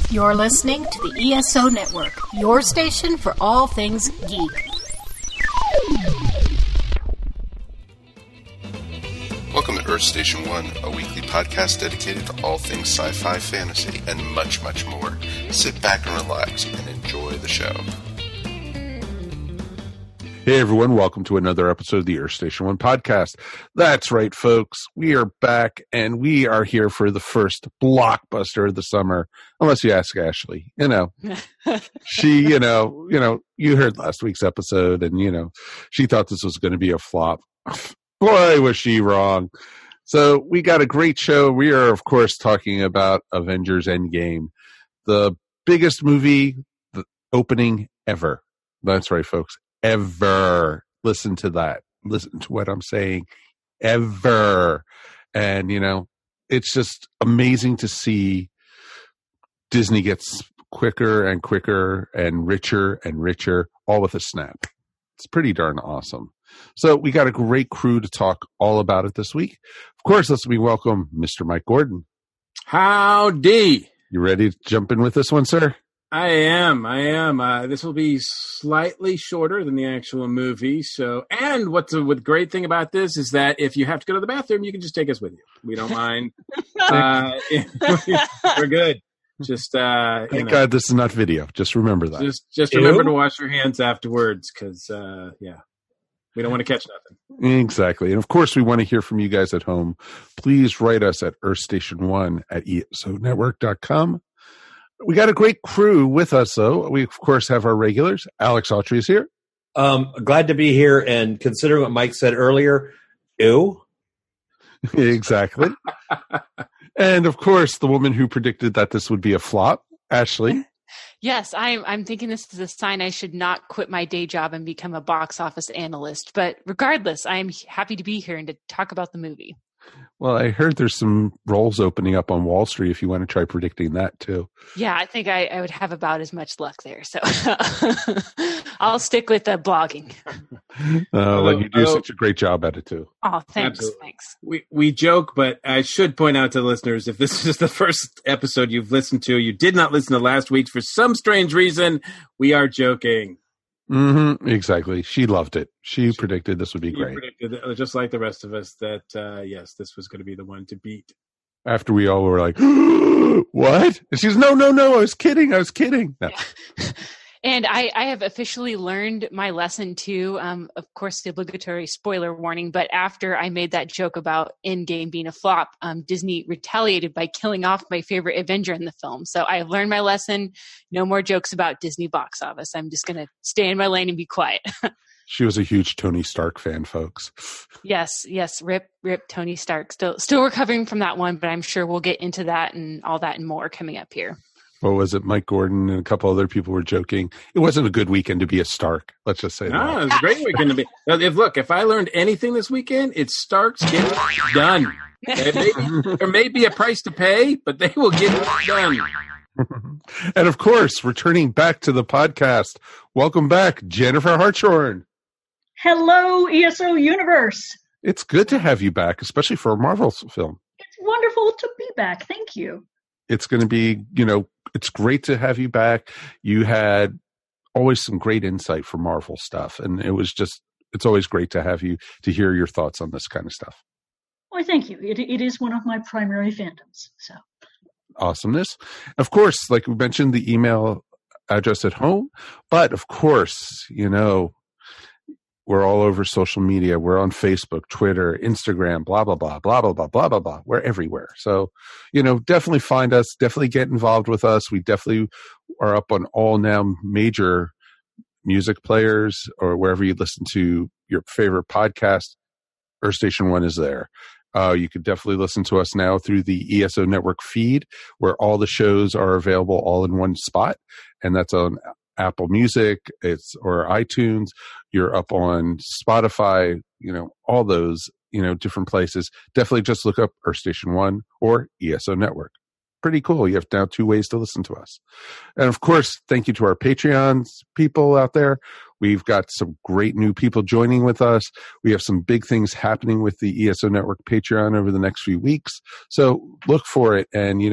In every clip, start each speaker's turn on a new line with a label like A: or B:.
A: You're listening to the ESO Network, your station for all things geek.
B: Welcome to Earth Station 1, a weekly podcast dedicated to all things sci-fi, fantasy, and much, much more. Sit back and relax and enjoy the show.
C: Hey everyone, welcome to another episode of the Earth Station 1 podcast. That's right, folks. We are back and we are here for the first blockbuster of the summer. Unless you ask Ashley, she, you heard last week's episode and, she thought this was going to be a flop. Boy, was she wrong. So we got a great show. We are, of course, talking about Avengers Endgame, the biggest movie opening ever. That's right, folks. Ever. Listen to that. Listen to what I'm saying. Ever. And, it's just amazing to see Disney gets quicker and quicker and richer, all with a snap. It's pretty darn awesome. So we got a great crew to talk all about it this week. Of course, let's welcome Mr. Mike Gordon.
D: Howdy.
C: You ready to jump in with this one, sir?
D: I am. This will be slightly shorter than the actual movie. So, and what's the great thing about this is that if you have to go to the bathroom, you can just take us with you. We don't mind. We're good. Just
C: thank God this is not video. Just remember that.
D: Just remember to wash your hands afterwards, because we don't want to catch nothing.
C: Exactly. And of course, we want to hear from you guys at home. Please write us at earthstation1@esonetwork.com. We got a great crew with us, though. We, of course, have our regulars. Alex Autry is here.
E: Glad to be here. And considering what Mike said earlier, ew.
C: Exactly. And, of course, the woman who predicted that this would be a flop, Ashley.
F: Yes, I'm thinking this is a sign I should not quit my day job and become a box office analyst. But regardless, I am happy to be here and to talk about the movie.
C: Well, I heard there's some roles opening up on Wall Street if you want to try predicting that, too.
F: Yeah, I think I would have about as much luck there. So I'll stick with the blogging.
C: Well, you do such a great job at it, too.
F: Oh, thanks.
D: Absolutely.
F: Thanks.
D: We joke, but I should point out to listeners, if this is the first episode you've listened to, you did not listen to last week's for some strange reason, we are joking.
C: Mm-hmm. Exactly. She loved it. She predicted this would be great.
D: Predicted, just like the rest of us, that yes, this was going to be the one to beat.
C: After we all were like, what? And she's no, I was kidding. No.
F: Yeah. And I have officially learned my lesson too. Of course, the obligatory spoiler warning. But after I made that joke about Endgame being a flop, Disney retaliated by killing off my favorite Avenger in the film. So I have learned my lesson. No more jokes about Disney box office. I'm just going to stay in my lane and be quiet.
C: She was a huge Tony Stark fan, folks.
F: Yes. Rip Tony Stark. Still recovering from that one, but I'm sure we'll get into that and all that and more coming up here.
C: What was it? Mike Gordon and a couple other people were joking. It wasn't a good weekend to be a Stark. Let's just say that.
D: No, it was a great weekend to be. If I learned anything this weekend, it's Starks get it done. There may be a price to pay, but they will get it done.
C: And of course, returning back to the podcast, welcome back, Jennifer Hartshorn.
G: Hello, ESO Universe.
C: It's good to have you back, especially for a Marvel film.
G: It's wonderful to be back. Thank you.
C: It's going to be, it's great to have you back. You had always some great insight for Marvel stuff. And it's always great to have you, to hear your thoughts on this kind of stuff.
G: Well, thank you. It is one of my primary fandoms. So
C: awesomeness. Of course, like we mentioned, the email address at home. But of course, we're all over social media. We're on Facebook, Twitter, Instagram, blah, blah, blah, blah, blah, blah, blah, blah, blah. We're everywhere. So, definitely find us. Definitely get involved with us. We definitely are up on all now major music players or wherever you listen to your favorite podcast. Earth Station 1 is there. You could definitely listen to us now through the ESO Network feed, where all the shows are available all in one spot. And that's on Apple Music, or iTunes. You're up on Spotify, all those, different places. Definitely just look up Earth Station 1 or ESO Network. Pretty cool. You have now 2 ways to listen to us. And of course, thank you to our Patreon people out there. We've got some great new people joining with us. We have some big things happening with the ESO Network Patreon over the next few weeks. So look for it. And,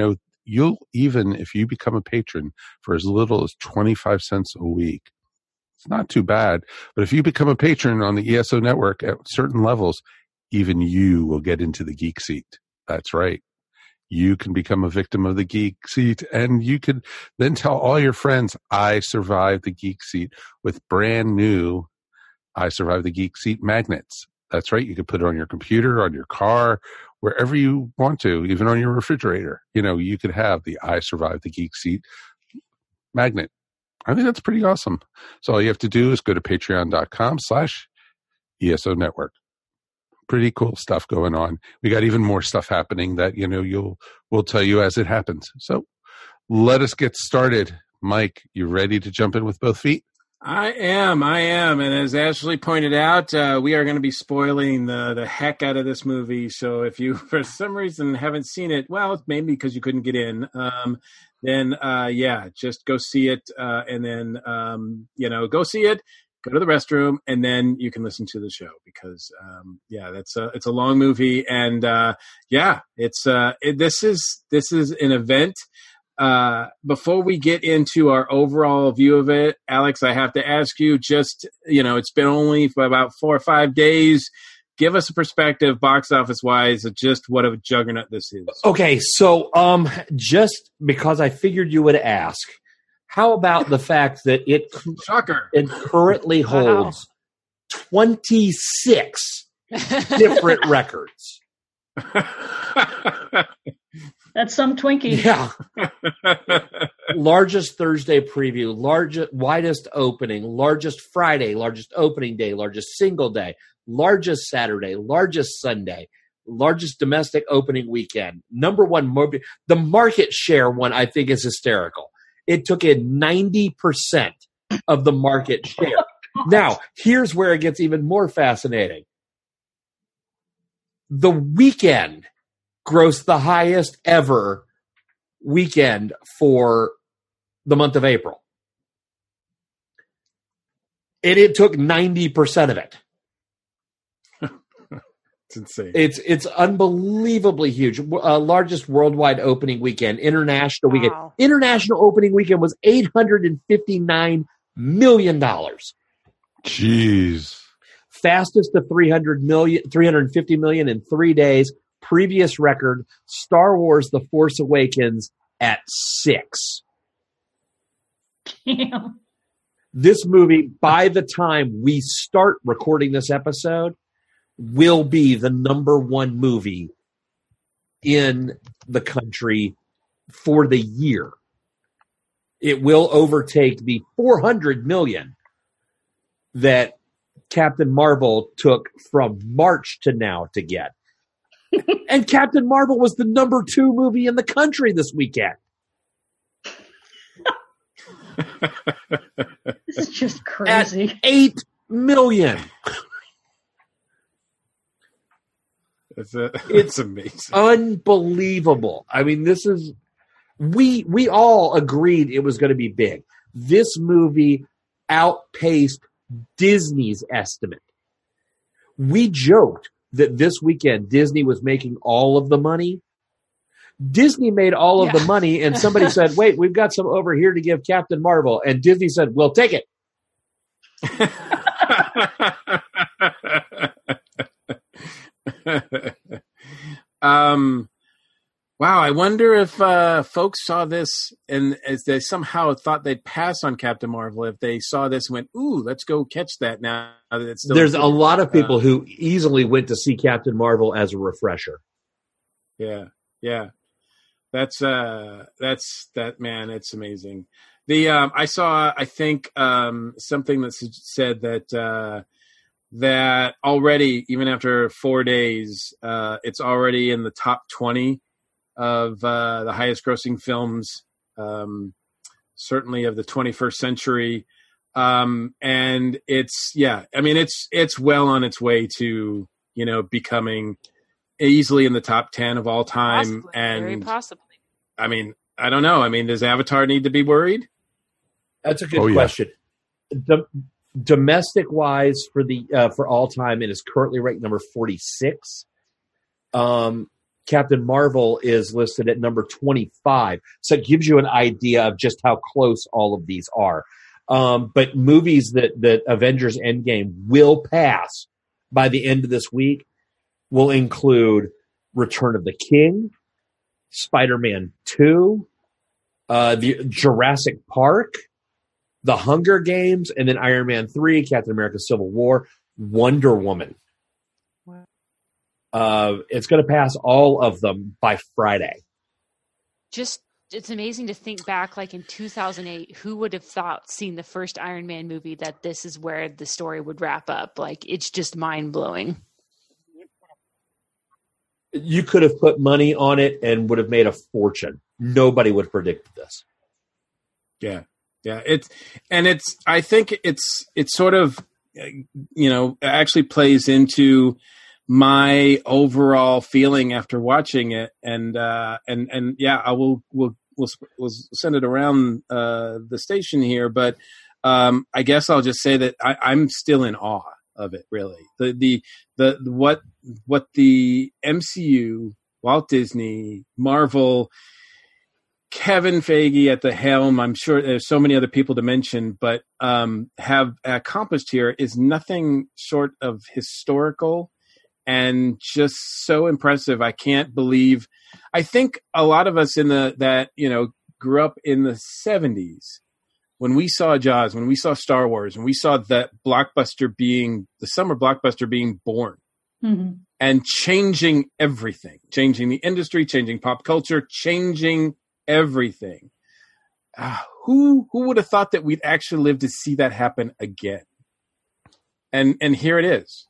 C: you'll even, if you become a patron for as little as 25 cents a week, it's not too bad. But if you become a patron on the ESO network at certain levels, even you will get into the geek seat. That's right. You can become a victim of the geek seat, and you could then tell all your friends, I survived the geek seat, with brand new I Survived the Geek Seat magnets. That's right. You can put it on your computer, on your car, wherever you want to, even on your refrigerator. You could have the I Survived the Geek Seat magnet. I think that's pretty awesome. So all you have to do is go to patreon.com/ESO network. Pretty cool stuff going on. We got even more stuff happening that, we'll tell you as it happens. So let us get started. Mike, you ready to jump in with both feet?
D: I am. And as Ashley pointed out, we are going to be spoiling the heck out of this movie. So if you, for some reason, haven't seen it, well, it's maybe because you couldn't get in, then, just go see it. And then, go see it, go to the restroom, and then you can listen to the show because, it's a long movie. And, this is an event. Before we get into our overall view of it, Alex, I have to ask you, it's been only for about 4 or 5 days. Give us a perspective, box office wise, of just what a juggernaut this is.
E: Okay. So, just because I figured you would ask, how about the fact that it currently holds 26 different records?
G: That's some Twinkie.
E: Yeah. Largest Thursday preview, widest opening, largest Friday, largest opening day, largest single day, largest Saturday, largest Sunday, largest domestic opening weekend. Number one, the market share one I think is hysterical. It took in 90% of the market share. Now, here's where it gets even more fascinating. The weekend grossed the highest ever weekend for the month of April. And it took 90% of it.
D: It's insane.
E: It's unbelievably huge. Largest worldwide opening weekend, international weekend. International opening weekend was $859 million.
C: Jeez.
E: Fastest to 350 million in 3 days. Previous record, Star Wars The Force Awakens at 6.
G: Damn.
E: This movie, by the time we start recording this episode, will be the number one movie in the country for the year. It will overtake the 400 million that Captain Marvel took from March to now to get. And Captain Marvel was the number 2 movie in the country this weekend.
G: This is just crazy.
E: At 8 million.
D: It's amazing.
E: Unbelievable. I mean, this is we all agreed it was going to be big. This movie outpaced Disney's estimate. We joked that this weekend Disney was making all of the money. Disney made all of the money, and somebody said, wait, we've got some over here to give Captain Marvel. And Disney said, we'll take it.
D: Wow, I wonder if folks saw this and as they somehow thought they'd pass on Captain Marvel, if they saw this and went, ooh, let's go catch that now that it's still.
E: There's a lot of people who easily went to see Captain Marvel as a refresher.
D: Yeah. That's that, man. It's amazing. I saw, I think, something that said that already, even after 4 days, it's already in the top 20 of the highest grossing films, certainly of the 21st century. And it's well on its way to, becoming easily in the top 10 of all time.
F: Possibly,
D: and
F: very possibly.
D: I mean, I don't know. I mean, does Avatar need to be worried?
E: That's a good question. Domestic wise for all time, it is currently ranked number 46. Captain Marvel is listed at number 25. So it gives you an idea of just how close all of these are. But movies that Avengers Endgame will pass by the end of this week will include Return of the King, Spider-Man 2, the Jurassic Park, The Hunger Games, and then Iron Man 3, Captain America Civil War, Wonder Woman. It's going to pass all of them by Friday.
F: It's amazing to think back, like in 2008, who would have thought, seeing the first Iron Man movie, that this is where the story would wrap up? Like, it's just mind-blowing.
E: You could have put money on it and would have made a fortune. Nobody would have predicted this.
D: Yeah. I think it's sort of, actually plays into my overall feeling after watching it. And yeah, we'll send it around the station here, but I guess I'll just say that I'm still in awe of it. Really, what the MCU, Walt Disney, Marvel, Kevin Feige at the helm, I'm sure there's so many other people to mention, but have accomplished here is nothing short of historical and just so impressive. I can't believe. I think a lot of us grew up in the 70s when we saw Jaws, when we saw Star Wars, when we saw that the summer blockbuster being born, mm-hmm. and changing everything, changing the industry, changing pop culture, changing everything. Who would have thought that we'd actually live to see that happen again? And here it is,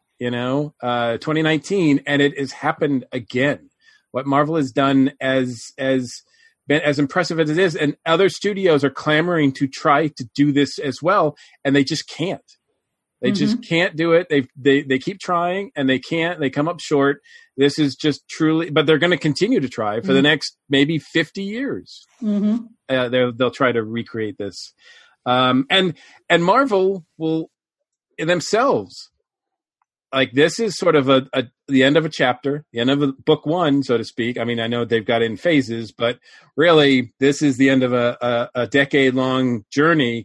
D: 2019, and it has happened again. What Marvel has done as impressive as it is, and other studios are clamoring to try to do this as well, and they just can't. They mm-hmm. just can't do it. They keep trying, and they can't. They come up short. This is just truly, but they're going to continue to try for mm-hmm. the next maybe 50 years. Mm-hmm. They'll try to recreate this, and Marvel will themselves. Like, this is sort of the end of a chapter, the end of book one, so to speak. I mean, I know they've got it in phases, but really, this is the end of a decade-long journey.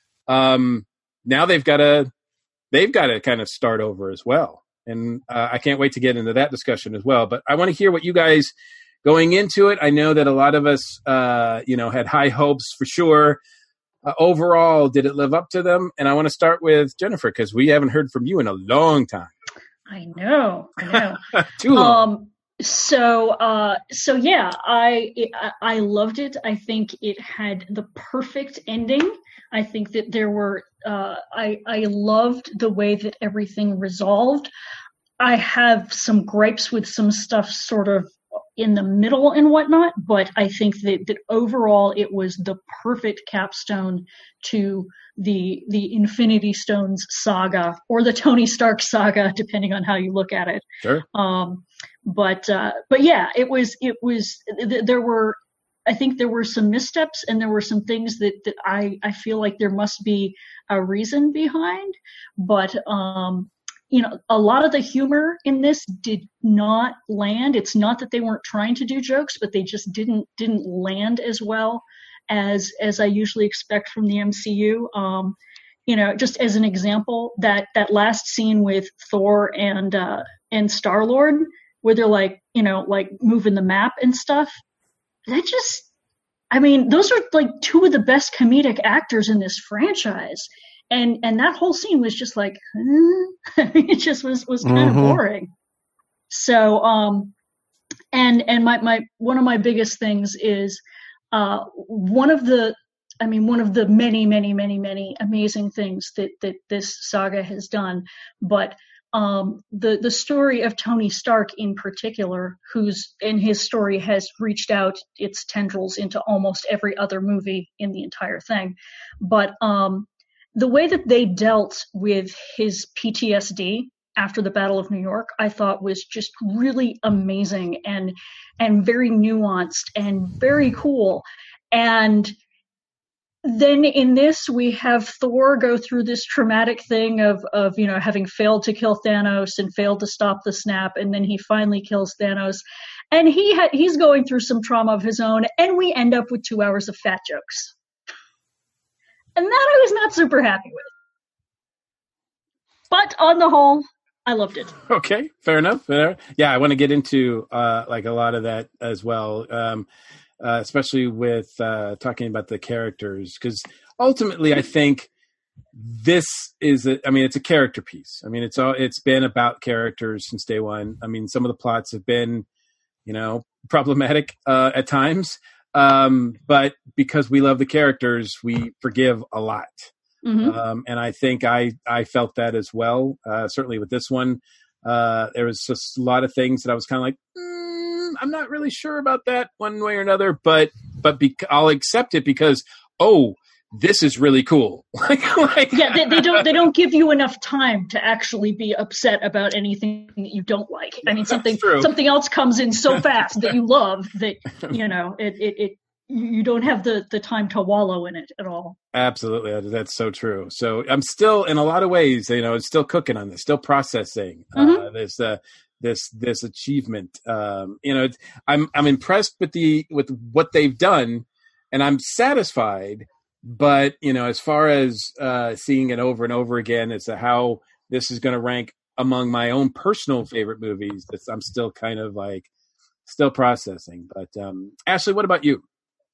D: Now they've got to kind of start over as well, and I can't wait to get into that discussion as well. But I want to hear what you guys going into it. I know that a lot of us, had high hopes for sure. Overall, did it live up to them? And I want to start with Jennifer, because we haven't heard from you in a long time.
G: I know.
D: Too long.
G: So yeah, I loved it. I think it had the perfect ending. I think that there were, I loved the way that everything resolved. I have some gripes with some stuff sort of in the middle and whatnot, but I think that overall it was the perfect capstone to the Infinity Stones saga, or the Tony Stark saga, depending on how you look at it.
D: Sure.
G: But yeah, it was, I think there were some missteps, and there were some things that I feel like there must be a reason behind, but, a lot of the humor in this did not land. It's not that they weren't trying to do jokes, but they just didn't land as well as I usually expect from the MCU. Just as an example, that last scene with Thor and Star-Lord, where they're like moving the map and stuff, that just, those are like two of the best comedic actors in this franchise. And that whole scene was just like, it just was kind mm-hmm. of boring. So, and my one of my biggest things is, one of the many, many, many, many amazing things that this saga has done. But, the story of Tony Stark in particular, his story has reached out its tendrils into almost every other movie in the entire thing. But, the way that they dealt with his PTSD after the Battle of New York, I thought was just really amazing and very nuanced and very cool. And then in this, we have Thor go through this traumatic thing of having failed to kill Thanos and failed to stop the snap, and then he finally kills Thanos. And he's going through some trauma of his own, and we end up with 2 hours of fat jokes. And that I was not super happy with. But on the whole, I loved it.
D: Okay, fair enough. Yeah, I want to get into like a lot of that as well, especially with talking about the characters, because ultimately, I think this is it's a character piece. I mean, it's been about characters since day one. I mean, some of the plots have been, problematic at times, but because we love the characters, we forgive a lot. Mm-hmm. And I think I felt that as well. Certainly with this one, there was just a lot of things that I was kind of like, I'm not really sure about that one way or another, but I'll accept it because, this is really cool.
G: Yeah, they don't give you enough time to actually be upset about anything that you don't like. I mean, something else comes in so fast that you love that you don't have the time to wallow in it at all.
D: Absolutely, that's so true. So I'm still, in a lot of ways, still cooking on this, still processing this achievement. I'm impressed with what they've done, and I'm satisfied. But, as far as seeing it over and over again as to how this is going to rank among my own personal favorite movies, I'm still kind of still processing. But Ashley, what about you?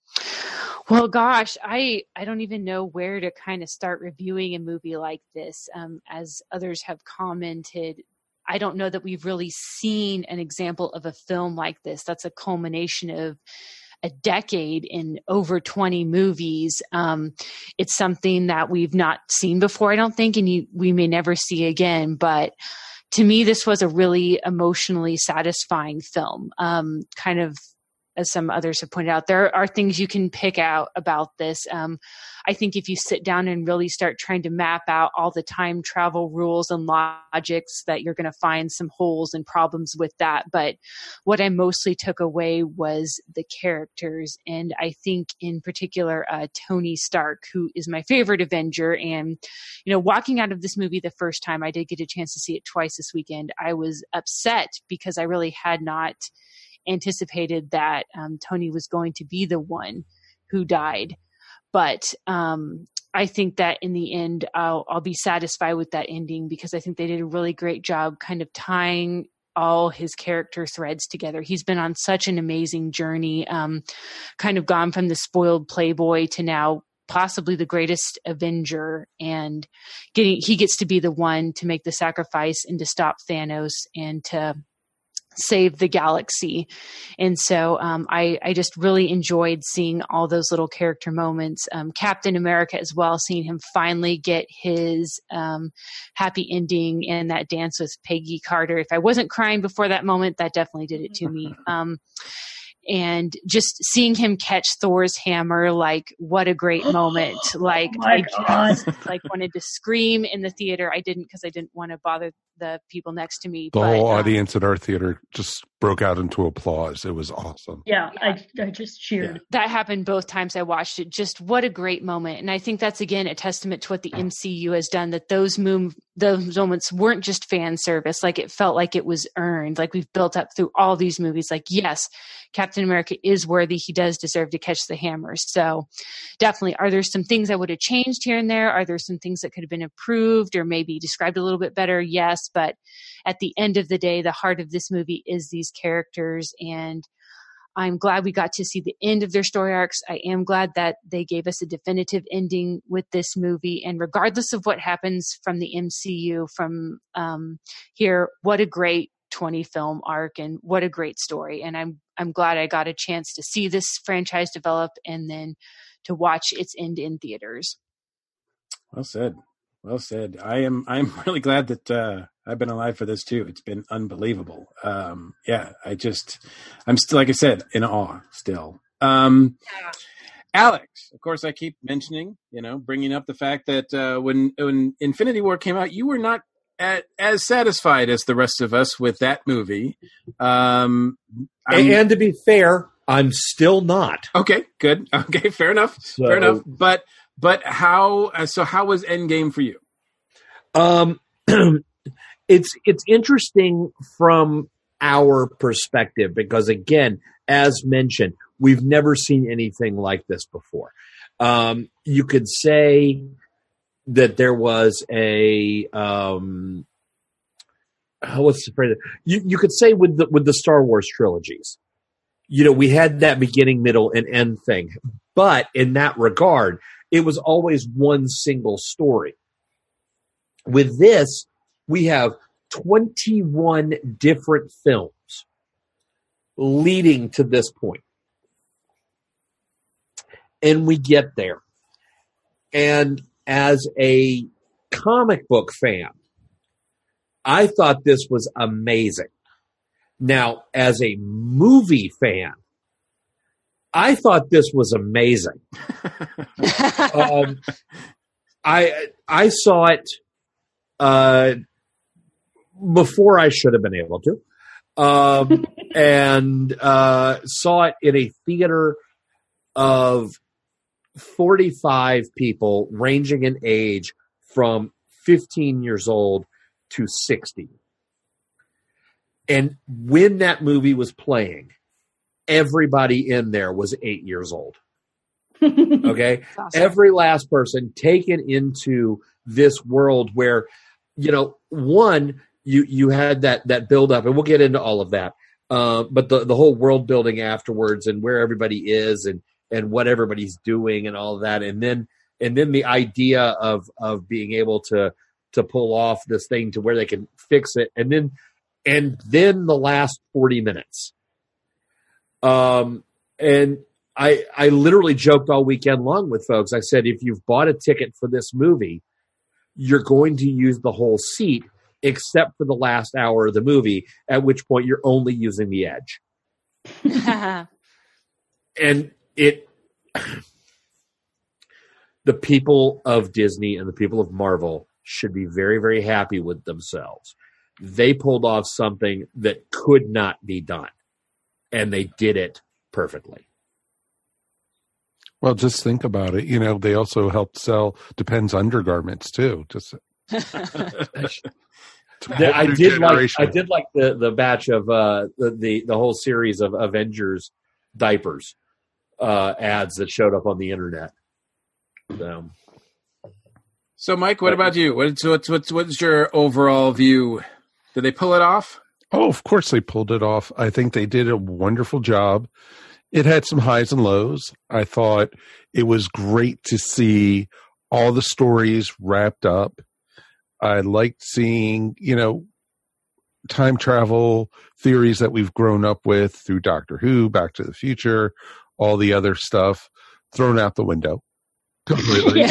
F: Well, gosh, I don't even know where to kind of start reviewing a movie like this. As others have commented, I don't know that we've really seen an example of a film like this. That's a culmination of a decade in over 20 movies. It's something that we've not seen before, I don't think, and we may never see again. But to me, this was a really emotionally satisfying film. Kind of, as some others have pointed out, there are things you can pick out about this. I think if you sit down and really start trying to map out all the time travel rules and logics, that you're going to find some holes and problems with that. But what I mostly took away was the characters. And I think in particular, Tony Stark, who is my favorite Avenger. And, walking out of this movie the first time, I did get a chance to see it twice this weekend. I was upset because I really had not anticipated that Tony was going to be the one who died. But I think that in the end, I'll be satisfied with that ending, because I think they did a really great job kind of tying all his character threads together. He's been on such an amazing journey, kind of gone from the spoiled playboy to now possibly the greatest Avenger, and he gets to be the one to make the sacrifice and to stop Thanos and to save the galaxy. And so I just really enjoyed seeing all those little character moments. Captain America as well, seeing him finally get his happy ending and that dance with Peggy Carter. If I wasn't crying before that moment, that definitely did it to me. And just seeing him catch Thor's hammer, what a great moment. I just wanted to scream in the theater. I didn't, because I didn't want to bother the people next to me.
C: The whole audience at our theater just broke out into applause. It was awesome.
G: Yeah. I just cheered.
F: Yeah. That happened both times I watched it. Just what a great moment. And I think that's, again, a testament to what the MCU has done, that those moments weren't just fan service. It felt like it was earned. We've built up through all these movies. Yes, Captain America is worthy. He does deserve to catch the hammer. So definitely, are there some things I would have changed here and there? Are there some things that could have been improved or maybe described a little bit better? Yes. But at the end of the day, the heart of this movie is these characters. And I'm glad we got to see the end of their story arcs. I am glad that they gave us a definitive ending with this movie. And regardless of what happens from the MCU from here, what a great 20 film arc and what a great story. And I'm glad I got a chance to see this franchise develop and then to watch its end in theaters.
D: Well said. Well said. I'm really glad that I've been alive for this too. It's been unbelievable. I'm still, like I said, in awe still. Alex, of course, I keep mentioning, bringing up the fact that when Infinity War came out, you were not as satisfied as the rest of us with that movie. And
E: to be fair, I'm still not.
D: Okay, good. Okay, fair enough. Fair enough. But how was Endgame for you?
E: It's interesting from our perspective, because again, as mentioned, we've never seen anything like this before. You could say that there was a what's the phrase? You could say with the Star Wars trilogies, we had that beginning, middle, and end thing, but in that regard, it was always one single story. With this, we have 21 different films leading to this point. And we get there. And as a comic book fan, I thought this was amazing. Now, as a movie fan, I thought this was amazing. I saw it before I should have been able to, and saw it in a theater of 45 people ranging in age from 15 years old to 60. And when that movie was playing, everybody in there was 8 years old. Okay? Awesome. Every last person taken into this world where, one, you had that build up, and we'll get into all of that. But the whole world building afterwards, and where everybody is, and what everybody's doing, and all of that, and then the idea of being able to pull off this thing to where they can fix it, and then the last 40 minutes. And I literally joked all weekend long with folks. I said, if you've bought a ticket for this movie, you're going to use the whole seat, except for the last hour of the movie, at which point you're only using the edge. And the people of Disney and the people of Marvel should be very, very happy with themselves. They pulled off something that could not be done, and they did it perfectly.
C: Well, just think about it. They also helped sell Depends undergarments too. Just
E: I did like the batch of the whole series of Avengers diapers ads that showed up on the internet.
D: So Mike, what about you? What's your overall view? Did they pull it off?
C: Oh, of course they pulled it off. I think they did a wonderful job. It had some highs and lows. I thought it was great to see all the stories wrapped up. I liked seeing, time travel theories that we've grown up with through Doctor Who, Back to the Future, all the other stuff thrown out the window completely.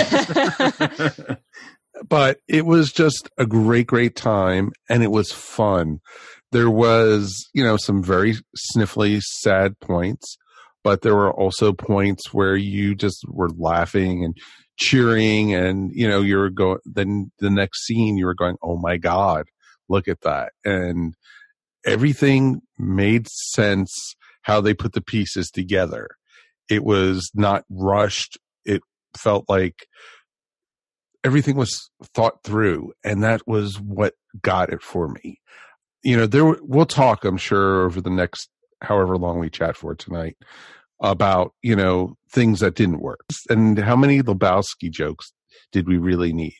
C: But it was just a great, great time, and it was fun. There was, some very sniffly, sad points, but there were also points where you just were laughing and cheering, and you were going. Then the next scene, you were going, "Oh my God, look at that!" And everything made sense how they put the pieces together. It was not rushed. It felt like everything was thought through, and that was what got it for me. We'll talk, I'm sure, over the next however long we chat for tonight about, things that didn't work. And how many Lebowski jokes did we really need?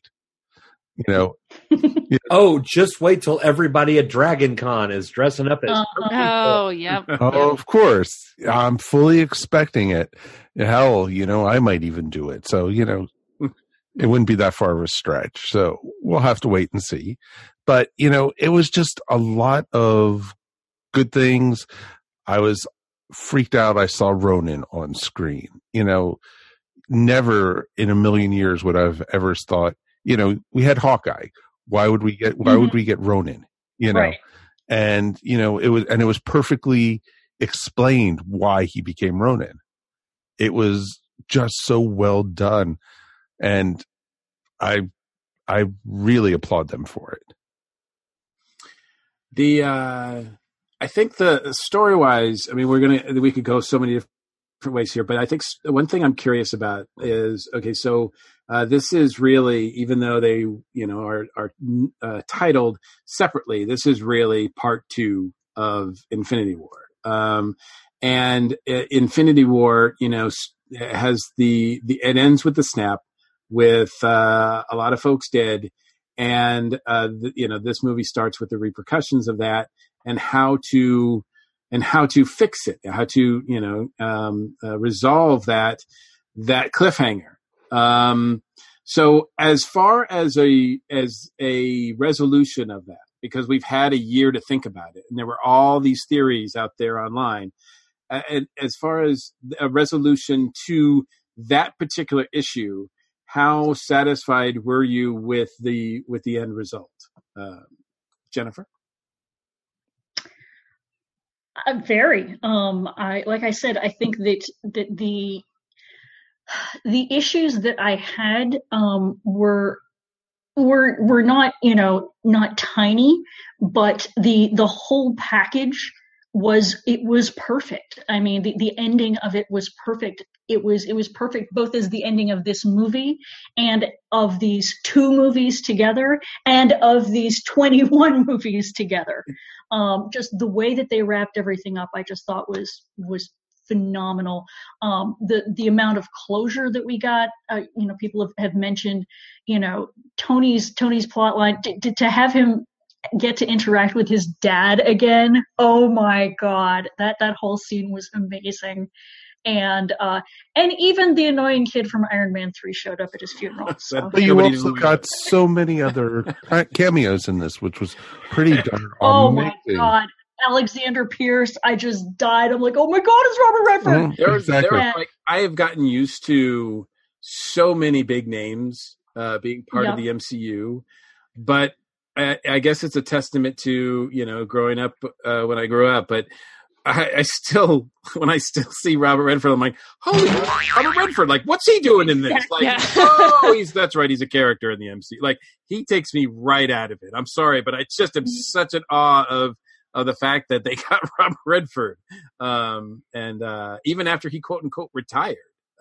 E: Oh, just wait till everybody at Dragon Con is dressing up as
F: yep.
C: Oh, of course. I'm fully expecting it. Hell, I might even do it. So, it wouldn't be that far of a stretch. So we'll have to wait and see. But, it was just a lot of good things. I was freaked out. I saw Ronan on screen. Never in a million years would I've ever thought, we had Hawkeye. Why would we get Ronan?
G: Right.
C: And, it was perfectly explained why he became Ronan. It was just so well done. And I really applaud them for it.
D: I think the story wise, we could go so many different ways here, but I think one thing I'm curious about is, okay, so this is really, even though they, are titled separately, this is really part 2 Infinity War. And Infinity War, has it ends with the snap with a lot of folks dead. And, this movie starts with the repercussions of that and how to fix it, how to, resolve that cliffhanger. So as far as a resolution of that, because we've had a year to think about it and there were all these theories out there online, as far as a resolution to that particular issue, how satisfied were you with the end result, Jennifer?
G: Very. Like I said, I think that the issues that I had were not not tiny, but the whole package was perfect. I mean, the ending of it was perfect. It was perfect both as the ending of this movie and of these 2 movies together and of these 21 movies together. Just the way that they wrapped everything up, I just thought was phenomenal. The amount of closure that we got, people have mentioned, Tony's plot line to have him get to interact with his dad again. Oh my God, that whole scene was amazing. And even the annoying kid from Iron Man 3 showed up at his funeral. So.
C: But you also got so many other cameos in this, which was pretty darn
G: oh
C: amazing.
G: My God. Alexander Pierce, I just died. I'm like, oh my God, it's Robert Redford.
C: Exactly.
D: I have gotten used to so many big names being part of the MCU, but I guess it's a testament to, growing up when I grew up, but I still, when I still see Robert Redford, I'm like, holy Robert Redford, like, what's he doing in this? Like, that's right, he's a character in the MCU. Like, he takes me right out of it. I'm sorry, but I just am such an awe of the fact that they got Robert Redford. And even after he quote unquote retired,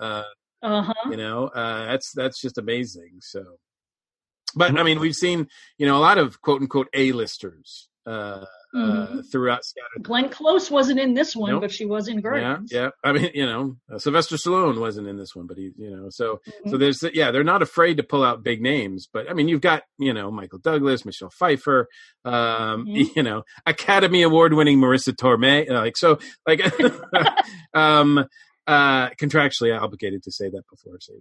D: that's just amazing. So, but I mean, we've seen, a lot of quote unquote A-listers, throughout scattered.
G: Glenn Close wasn't in this one, but she was in Guardians.
D: Yeah. I mean, Sylvester Stallone wasn't in this one, but he, so there's, they're not afraid to pull out big names, but I mean, you've got, Michael Douglas, Michelle Pfeiffer, Academy Award winning Marissa Tomei, contractually obligated to say that before I say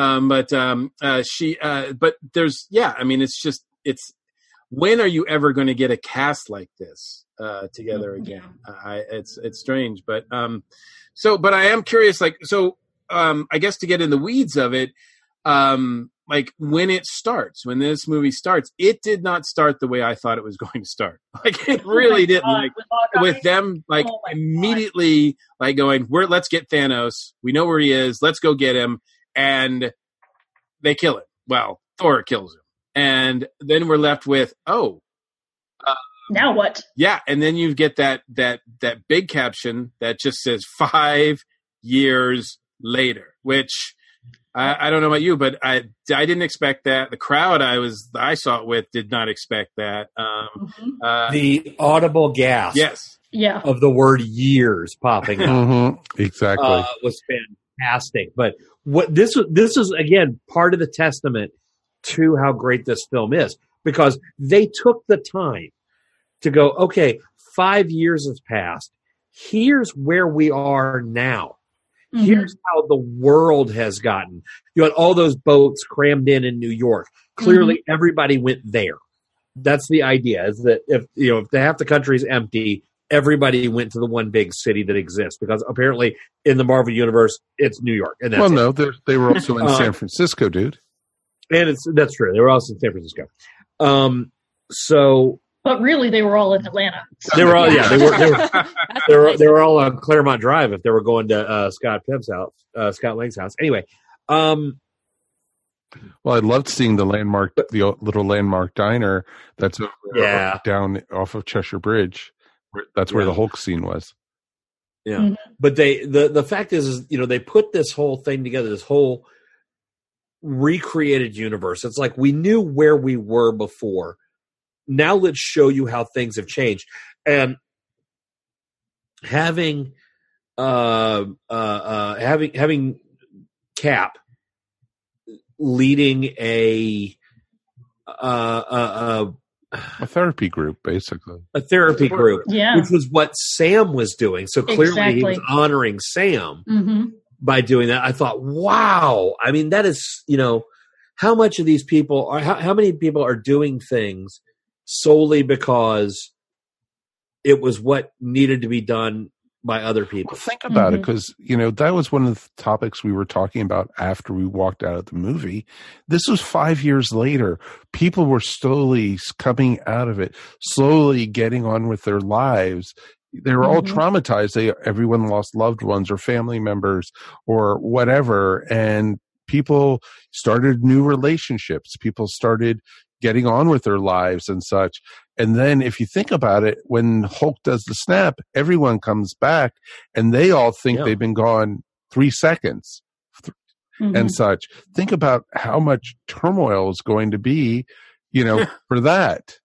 D: it. But there's, I mean, it's, when are you ever going to get a cast like this together again? It's strange, but but I am curious. I guess to get in the weeds of it, when this movie starts, it did not start the way I thought it was going to start. Like it really didn't. With them, immediately, going, let's get Thanos. We know where he is. Let's go get him, and they kill him. Well, Thor kills him. And then we're left with,
G: now what?
D: Yeah, and then you get that big caption that just says 5 years later, which I don't know about you, but I didn't expect that. The crowd I saw it with did not expect that.
E: The audible gasp,
D: yes,
E: of the word "years" popping up,
C: exactly,
E: was fantastic. But what this is again part of the testament to how great this film is, because they took the time to go, okay, 5 years has passed. Here's where we are now. Here's how the world has gotten. You had all those boats crammed in New York. Clearly everybody went there. That's the idea, is that if half the country is empty, everybody went to the one big city that exists, because apparently in the Marvel universe, it's New York. And that's
C: they were also in San Francisco, dude.
E: And that's true. They were also in San Francisco.
G: But really, they were all in Atlanta.
E: They were all, they were all on Claremont Drive if they were going to Scott Lang's house. Anyway,
C: well, I loved seeing the little landmark diner that's over down off of Cheshire Bridge. That's where the Hulk scene was.
E: Yeah, but the fact is they put this whole thing together, this whole recreated universe. It's like we knew where we were before. Now let's show you how things have changed. And having Cap leading a
C: therapy group, basically.
E: A therapy group,
G: Yeah.
E: which was what Sam was doing. So clearly he was honoring Sam by doing that. I thought, wow. I mean, that is, how much of these people are, how many people are doing things solely because it was what needed to be done by other people.
C: Well, think about it, because that was one of the topics we were talking about after we walked out of the movie. This was 5 years later. People were slowly coming out of it, slowly getting on with their lives. They were all traumatized. Everyone lost loved ones or family members or whatever, and people started new relationships. People started getting on with their lives and such. And then if you think about it, when Hulk does the snap, everyone comes back and they all think they've been gone 3 seconds and such. Think about how much turmoil is going to be, for that.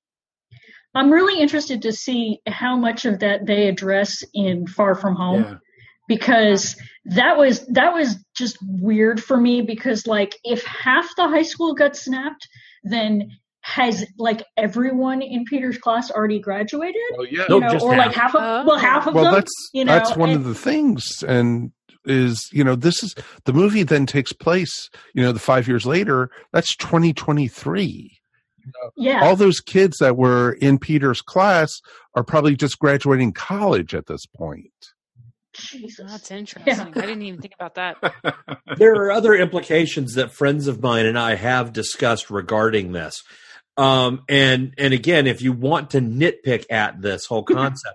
G: I'm really interested to see how much of that they address in Far From Home, because that was just weird for me, because if half the high school got snapped, then has everyone in Peter's class already graduated?
C: Oh, yeah.
G: Or half of them.
C: That's one of the things, and is this is the movie then takes place the 5 years later. That's 2023.
G: Yeah,
C: all those kids that were in Peter's class are probably just graduating college at this point.
G: Jesus.
F: That's interesting. I didn't even think about that.
E: There are other implications that friends of mine and I have discussed regarding this. And again, if you want to nitpick at this whole concept,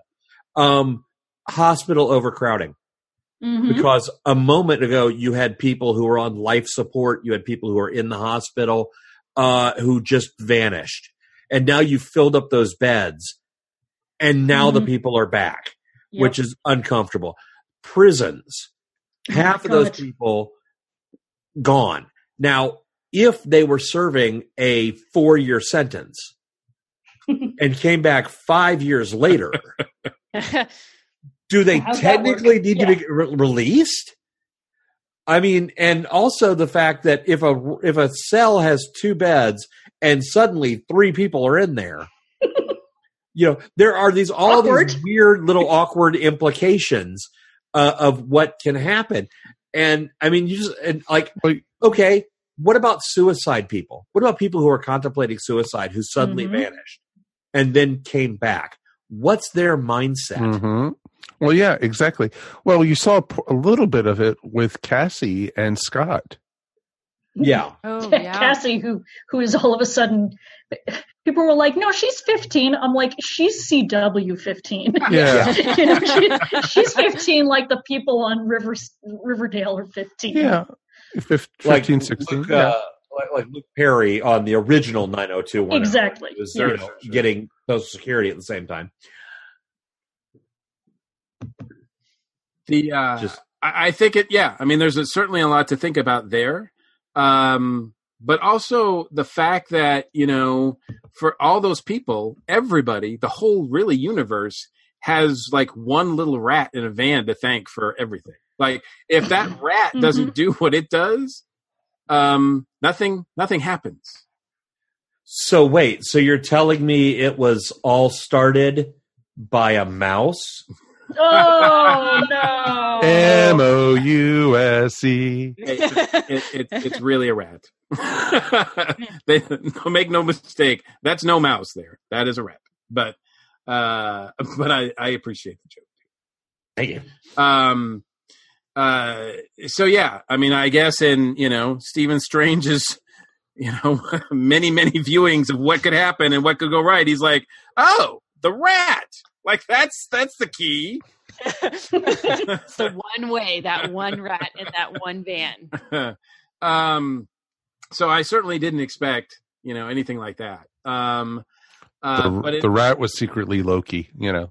E: hospital overcrowding. Because a moment ago, you had people who were on life support. You had people who were in the hospital who just vanished. And now you've filled up those beds. And now the people are back, which is uncomfortable. Prisons, half of those people gone. Now, if they were serving a 4-year sentence and came back 5 years later, do they technically need to be released? I mean, and also the fact that if a cell has 2 beds and suddenly 3 people are in there, there are these weird little awkward implications of what can happen. And I mean, okay, what about suicide people? What about people who are contemplating suicide who suddenly vanished and then came back? What's their mindset?
C: Well, yeah, exactly. Well, you saw a little bit of it with Cassie and Scott.
E: Yeah.
F: Oh, yeah.
G: Cassie, who is all of a sudden, people were like, no, she's 15. I'm like, she's CW 15.
C: Yeah.
G: She's 15 like the people on Riverdale are 15.
C: Yeah. 15, 16.
E: Luke, like Luke Perry on the original 90210.
G: Exactly.
E: He was getting Social Security at the same time.
D: I think I mean, there's certainly a lot to think about there. But also the fact that, for all those people, everybody, the whole really universe has one little rat in a van to thank for everything. If that rat doesn't do what it does, nothing happens.
E: So wait, so you're telling me it was all started by a mouse?
G: Oh, no.
C: MOUSE.
D: It's really a rat. Make no mistake. That's no mouse there. That is a rat. But I appreciate the joke.
E: Thank you.
D: So yeah, I mean, I guess in, Stephen Strange's, many, many viewings of what could happen and what could go right, he's like, oh, the rat. That's the key.
F: The one way, that one rat in that one van.
D: So I certainly didn't expect, anything like that.
C: But the rat was secretly Loki,
F: Yeah.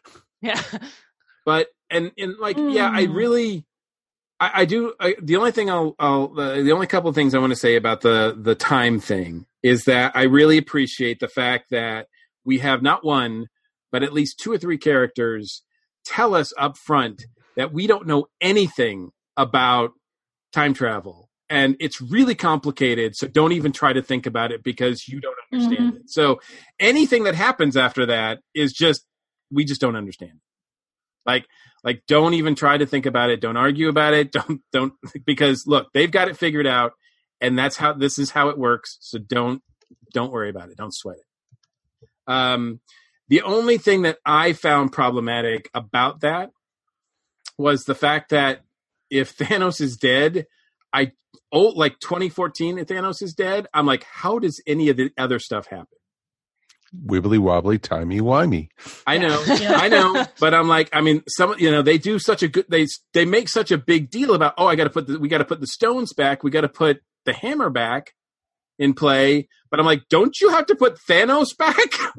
D: But I really, I do. The only thing the only couple of things I want to say about the time thing is that I really appreciate the fact that we have not one, but at least 2 or 3 characters tell us up front that we don't know anything about time travel. And it's really complicated, so don't even try to think about it because you don't understand it. So anything that happens after that is just, we just don't understand. Like don't even try to think about it. Don't argue about it. Don't, because look, they've got it figured out, and this is how it works. So don't worry about it. Don't sweat it. The only thing that I found problematic about that was the fact that if Thanos is dead, like 2014, if Thanos is dead, I'm like, how does any of the other stuff happen?
C: Wibbly wobbly, timey wimey.
D: I know, I know, but I'm like, I mean, they do such a good, they make such a big deal about, we got to put the stones back, we got to put the hammer back in play, but I'm like, don't you have to put Thanos back?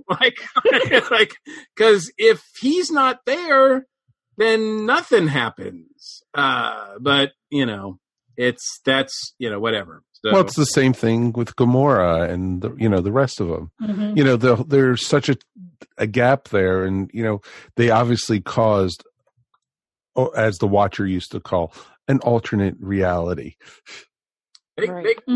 D: Because if he's not there, then nothing happens. But that's whatever. So,
C: well, it's the same thing with Gamora and the rest of them. Mm-hmm. There's such a gap there, and they obviously caused, as the Watcher used to call, an alternate reality.
D: They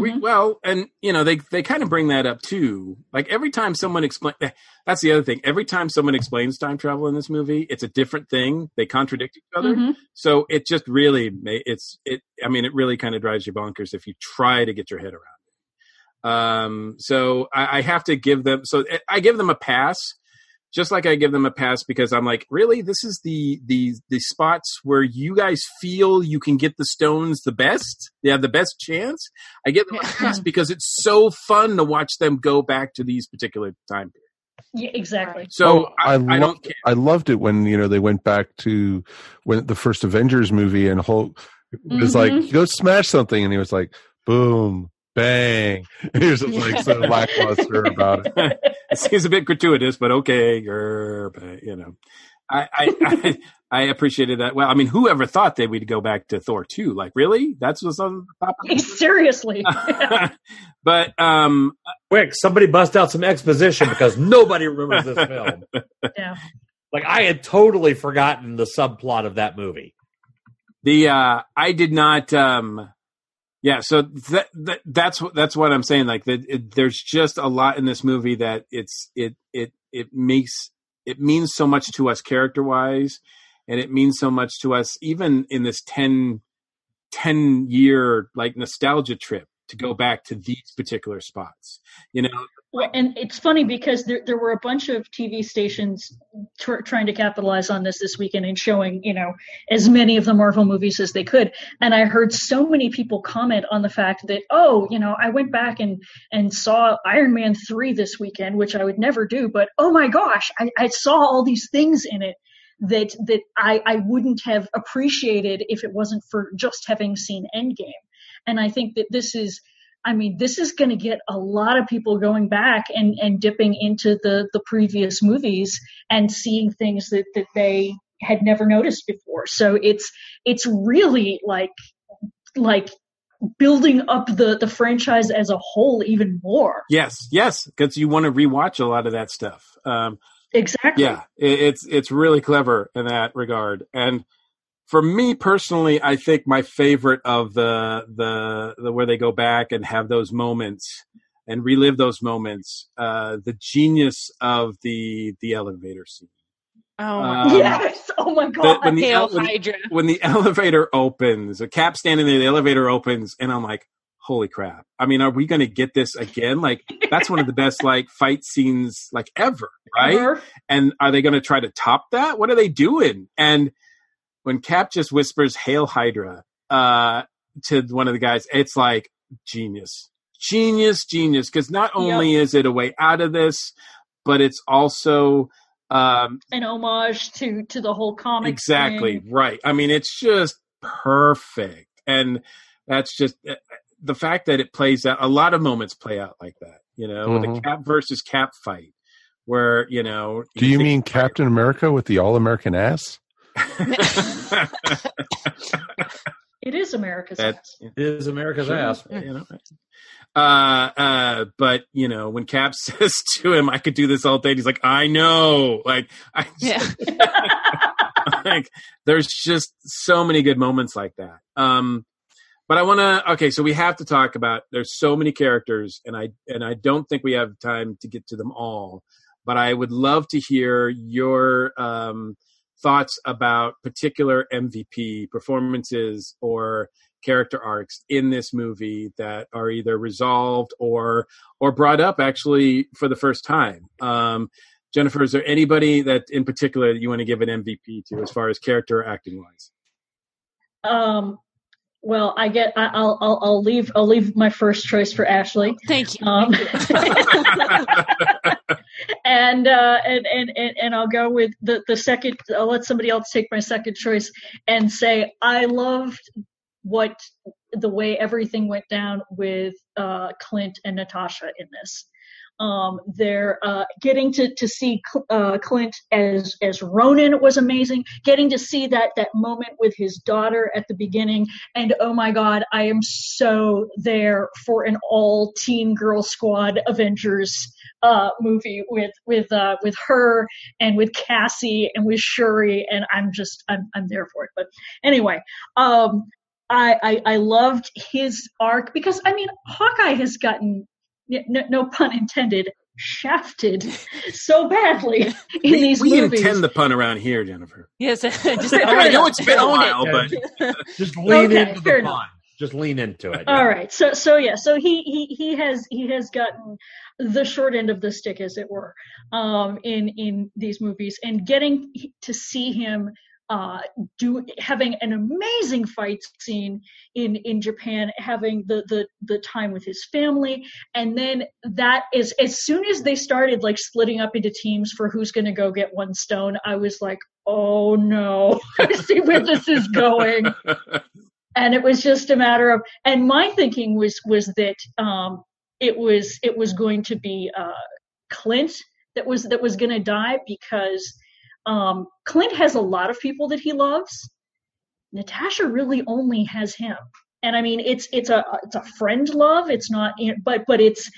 D: kind of bring that up too. Like every time someone that's the other thing. Every time someone explains time travel in this movie, it's a different thing. They contradict each other. Mm-hmm. So it just really, it really kind of drives you bonkers if you try to get your head around it. So I have to give them, I give them a pass. Just like I give them a pass because I'm like, really, this is the spots where you guys feel you can get the stones the best. They have the best chance. I give them a pass because it's so fun to watch them go back to these particular time periods.
G: Yeah, exactly.
D: So I don't care.
C: I loved it when they went back to when the first Avengers movie and Hulk was like, go smash something, and he was like, boom. Bang! He was just like so lackluster about it.
D: It seems a bit gratuitous, but okay. I appreciated that. Well, I mean, whoever thought that we'd go back to Thor 2? Like, really? That's what's on the top of the
G: Seriously.
D: But
E: quick, somebody bust out some exposition because nobody remembers this film.
G: Yeah.
E: Like I had totally forgotten the subplot of that movie.
D: I did not. Yeah, so that's what I'm saying. Like, there's just a lot in this movie that it means so much to us character wise, and it means so much to us even in this 10 year like nostalgia trip to go back to these particular spots.
G: Well, and it's funny because there were a bunch of TV stations trying to capitalize on this weekend and showing, as many of the Marvel movies as they could. And I heard so many people comment on the fact that, I went back and saw Iron Man 3 this weekend, which I would never do. But, oh my gosh, I saw all these things in it that I wouldn't have appreciated if it wasn't for just having seen Endgame. And I think that this is going to get a lot of people going back and dipping into the previous movies and seeing things that they had never noticed before. So it's really like building up the franchise as a whole even more.
D: Yes, because you want to rewatch a lot of that stuff.
G: Exactly.
D: Yeah, it's really clever in that regard. And for me personally, I think my favorite of the where they go back and have those moments and relive those moments, the genius of the elevator scene.
F: Oh,
G: yes! Oh my God!
D: When the elevator opens, a Cap standing there, the elevator opens, and I'm like, holy crap! I mean, are we going to get this again? Like, that's one of the best like fight scenes like ever, right?
G: Ever. And
D: are they going to try to top that? What are they doing? And when Cap just whispers "Hail Hydra" to one of the guys, it's like genius. Because not only is it a way out of this, but it's also
G: an homage to the whole comic.
D: Exactly
G: thing.
D: Right. I mean, it's just perfect, and that's just the fact that it plays out. A lot of moments play out like that. With the Cap versus Cap fight, where Do
C: you mean Captain America with the all-American ass?
G: It is America's ass.
E: It is America's ass.
D: But when Cap says to him, "I could do this all day," he's like, "I know." Like, Like, there's just so many good moments like that. But I want to. Okay, so we have to talk about. There's so many characters, and I don't think we have time to get to them all. But I would love to hear your thoughts about particular MVP performances or character arcs in this movie that are either resolved or brought up actually for the first time. Jennifer, is there anybody that in particular that you want to give an MVP to as far as character acting wise?
G: Well, I'll leave my first choice for Ashley.
F: Thank you.
G: And I'll go with the second. I'll let somebody else take my second choice and say I loved the way everything went down with Clint and Natasha in this. They're getting to see Clint as Ronan was amazing. Getting to see that moment with his daughter at the beginning, and oh my God, I am so there for an all teen girl squad Avengers movie with her and with Cassie and with Shuri, and I'm there for it. But anyway, I loved his arc because I mean Hawkeye has gotten, no pun intended, shafted so badly in these movies.
D: We intend the pun around here, Jennifer.
F: Yes,
D: I know it's been a while, but
E: just lean into the pun. Just lean into it.
G: All right. So he has gotten the short end of the stick, as it were, in these movies, and getting to see him having an amazing fight scene in Japan, having the time with his family, and then that is as soon as they started like splitting up into teams for who's going to go get one stone, I was like, oh no, I see where this is going. And it was just a matter of, and my thinking was that it was going to be Clint that was going to die, because Clint has a lot of people that he loves. Natasha really only has him, and I mean it's a friend love. It's not, but it's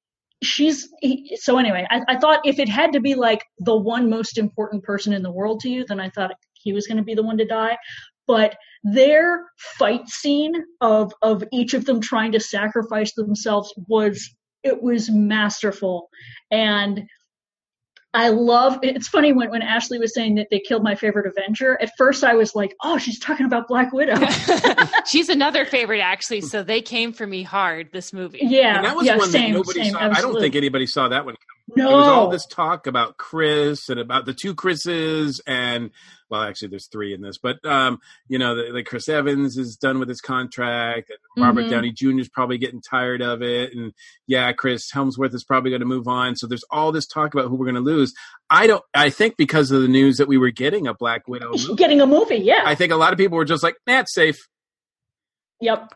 G: so anyway. I thought if it had to be like the one most important person in the world to you, then I thought he was going to be the one to die. But their fight scene of each of them trying to sacrifice themselves was masterful. And I love, it's funny when Ashley was saying that they killed my favorite Avenger. At first I was like, oh, she's talking about Black Widow.
F: She's another favorite, actually. So they came for me hard, this movie.
G: Yeah.
D: And that was one that nobody saw.
G: Absolutely.
D: I don't think anybody saw that one.
G: No.
D: There was all this talk about Chris and about the two Chris's, and well, actually there's three in this, but the Chris Evans is done with his contract, and Robert Downey Jr. is probably getting tired of it, and Chris Hemsworth is probably going to move on. So there's all this talk about who we're going to lose. I think because of the news that we were getting a Black Widow movie,
G: getting a movie, yeah.
D: I think a lot of people were just like, it's safe.
G: Yep.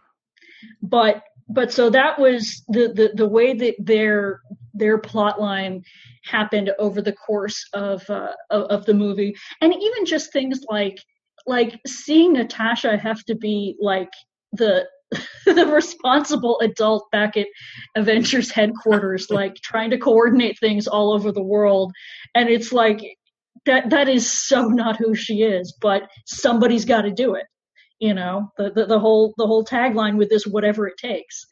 G: But so that was the way that their plot line happened over the course of the movie, and even just things like seeing Natasha have to be like the responsible adult back at Avengers headquarters, like trying to coordinate things all over the world, and it's like that is so not who she is, but somebody's got to do it. The whole tagline with this, whatever it takes.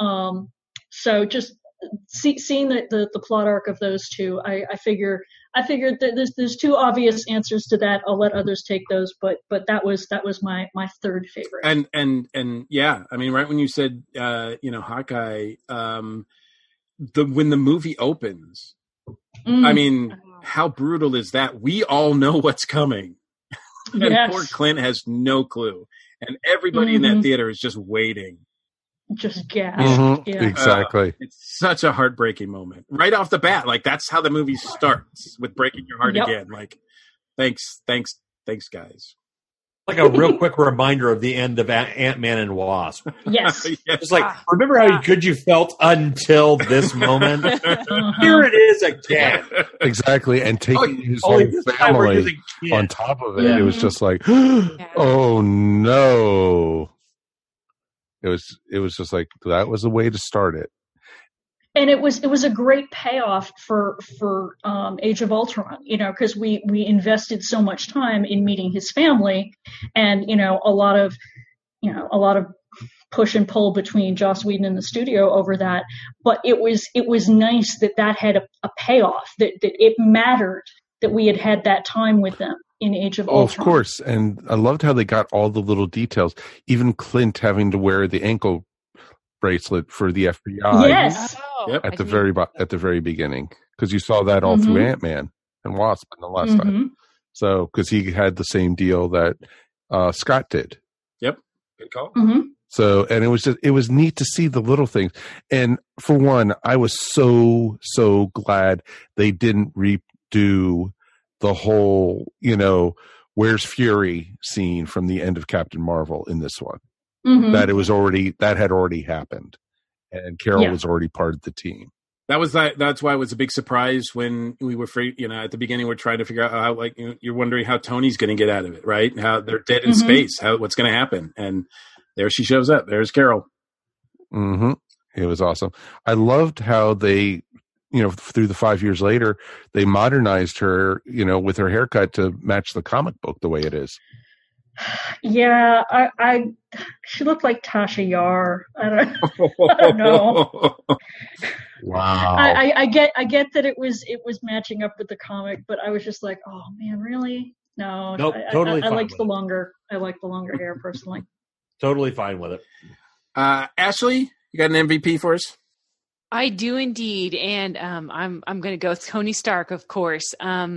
G: So just seeing the plot arc of those two, I figured that there's two obvious answers to that. I'll let others take those, but that was my third favorite.
D: And yeah, I mean, right when you said Hawkeye, when the movie opens, I mean, how brutal is that? We all know what's coming. And
G: yes.
D: Poor Clint has no clue. And everybody in that theater is just waiting.
G: Just gasp. Yeah.
C: Exactly.
D: It's such a heartbreaking moment. Right off the bat. Like, that's how the movie starts, with breaking your heart again. Like, thanks, guys.
E: Like a real quick reminder of the end of Ant-Man and Wasp.
G: Yes.
E: It's like, remember how good you felt until this moment? Here it is again.
C: Exactly. And taking his whole family on top of it, it was just like, oh no. It was just like, that was the way to start it.
G: And it was a great payoff for Age of Ultron, because we invested so much time in meeting his family, and a lot of push and pull between Joss Whedon and the studio over that. But it was nice that had a payoff, that it mattered that we had that time with them in Age of Ultron.
C: Of course, and I loved how they got all the little details. Even Clint having to wear the ankle bracelet for the FBI.
G: Yes.
D: Yep.
C: At the very beginning, because you saw that all through Ant-Man and Wasp in the last time. So, because he had the same deal that Scott did.
D: Yep. Good call.
C: So, and it was neat to see the little things. And for one, I was so glad they didn't redo the whole, where's Fury scene from the end of Captain Marvel in this one. That had already happened, and Carol was already part of the team.
D: That's why it was a big surprise when we were at the beginning, we're trying to figure out how, you're wondering how Tony's going to get out of it, right? How they're dead in space, what's going to happen. And there she shows up. There's Carol.
C: It was awesome. I loved how they, through the 5 years later, they modernized her, with her haircut to match the comic book the way it is.
G: Yeah, she looked like Tasha Yar. I don't know.
E: Wow.
G: I get that it was matching up with the comic, but I was just like, oh man, really? No.
E: Nope, totally.
G: I liked the longer hair personally.
E: Totally fine with it.
D: Ashley, you got an MVP for us?
F: I do indeed, and I'm going to go with Tony Stark, of course.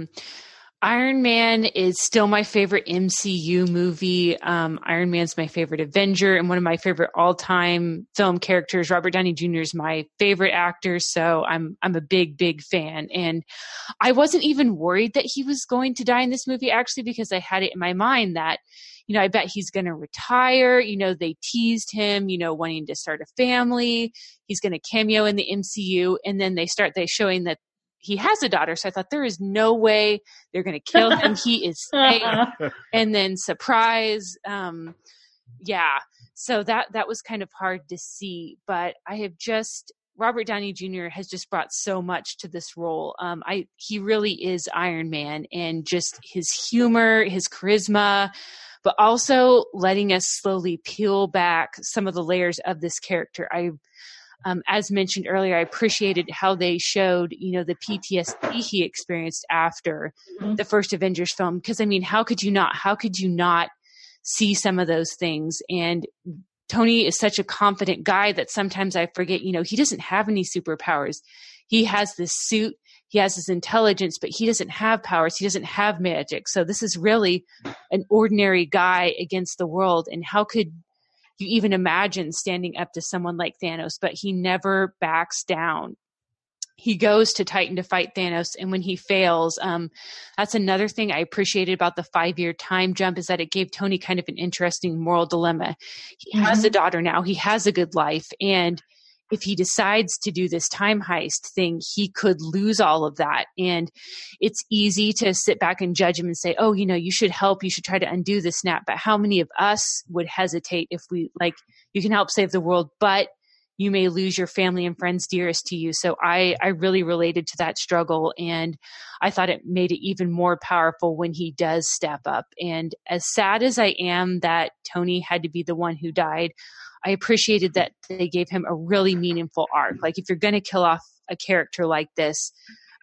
F: Iron Man is still my favorite MCU movie. Iron Man's my favorite Avenger and one of my favorite all-time film characters. Robert Downey Jr. is my favorite actor, so I'm a big fan. And I wasn't even worried that he was going to die in this movie, actually, because I had it in my mind that, I bet he's going to retire. They teased him, wanting to start a family. He's going to cameo in the MCU, and then they showing that he has a daughter. So I thought there is no way they're going to kill him. He is safe. And then surprise. So that was kind of hard to see, but Robert Downey Jr. has just brought so much to this role. He really is Iron Man, and just his humor, his charisma, but also letting us slowly peel back some of the layers of this character. As mentioned earlier, I appreciated how they showed, the PTSD he experienced after the first Avengers film. Because, how could you not see some of those things? And Tony is such a confident guy that sometimes I forget, he doesn't have any superpowers. He has this suit, he has his intelligence, but he doesn't have powers. He doesn't have magic. So this is really an ordinary guy against the world. And how could you even imagine standing up to someone like Thanos? But he never backs down. He goes to Titan to fight Thanos, and when he fails, that's another thing I appreciated about the 5-year time jump, is that it gave Tony kind of an interesting moral dilemma. He has a daughter now, he has a good life, and if he decides to do this time heist thing, he could lose all of that. And it's easy to sit back and judge him and say, oh, you should help, you should try to undo the snap. But how many of us would hesitate if you can help save the world, but you may lose your family and friends dearest to you. So I really related to that struggle, and I thought it made it even more powerful when he does step up. And as sad as I am that Tony had to be the one who died, I appreciated that they gave him a really meaningful arc. Like, if you're going to kill off a character like this,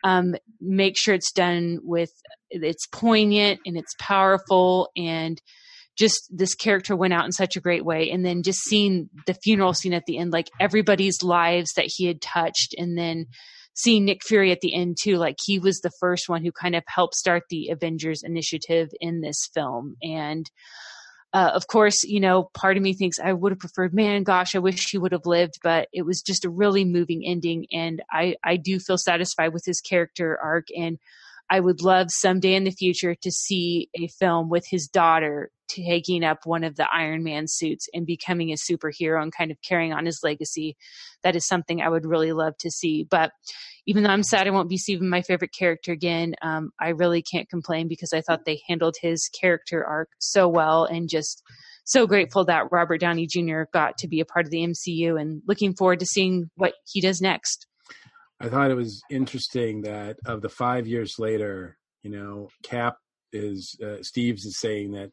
F: make sure it's done with, it's poignant and it's powerful, and just this character went out in such a great way. And then just seeing the funeral scene at the end, like everybody's lives that he had touched, and then seeing Nick Fury at the end too, like he was the first one who kind of helped start the Avengers initiative in this film. And of course, part of me thinks I would have preferred, man, gosh, I wish he would have lived, but it was just a really moving ending. And I do feel satisfied with his character arc. And I would love someday in the future to see a film with his daughter taking up one of the Iron Man suits and becoming a superhero and kind of carrying on his legacy. That is something I would really love to see. But even though I'm sad I won't be seeing my favorite character again, I really can't complain, because I thought they handled his character arc so well, and just so grateful that Robert Downey Jr. got to be a part of the MCU, and looking forward to seeing what he does next.
D: I thought it was interesting that of the 5 years later, Cap is Steve's is saying that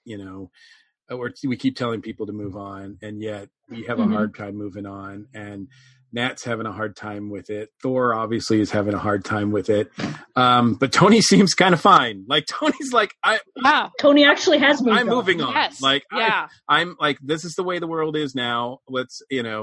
D: we keep telling people to move on, and yet we have a hard time moving on, and Nat's having a hard time with it. Thor obviously is having a hard time with it, but Tony seems kind of fine. Like Tony's like,
G: Tony actually has moved.
D: I'm moving on.
F: Yes.
D: Like
F: Yeah.
D: I'm like, this is the way the world is now. Let's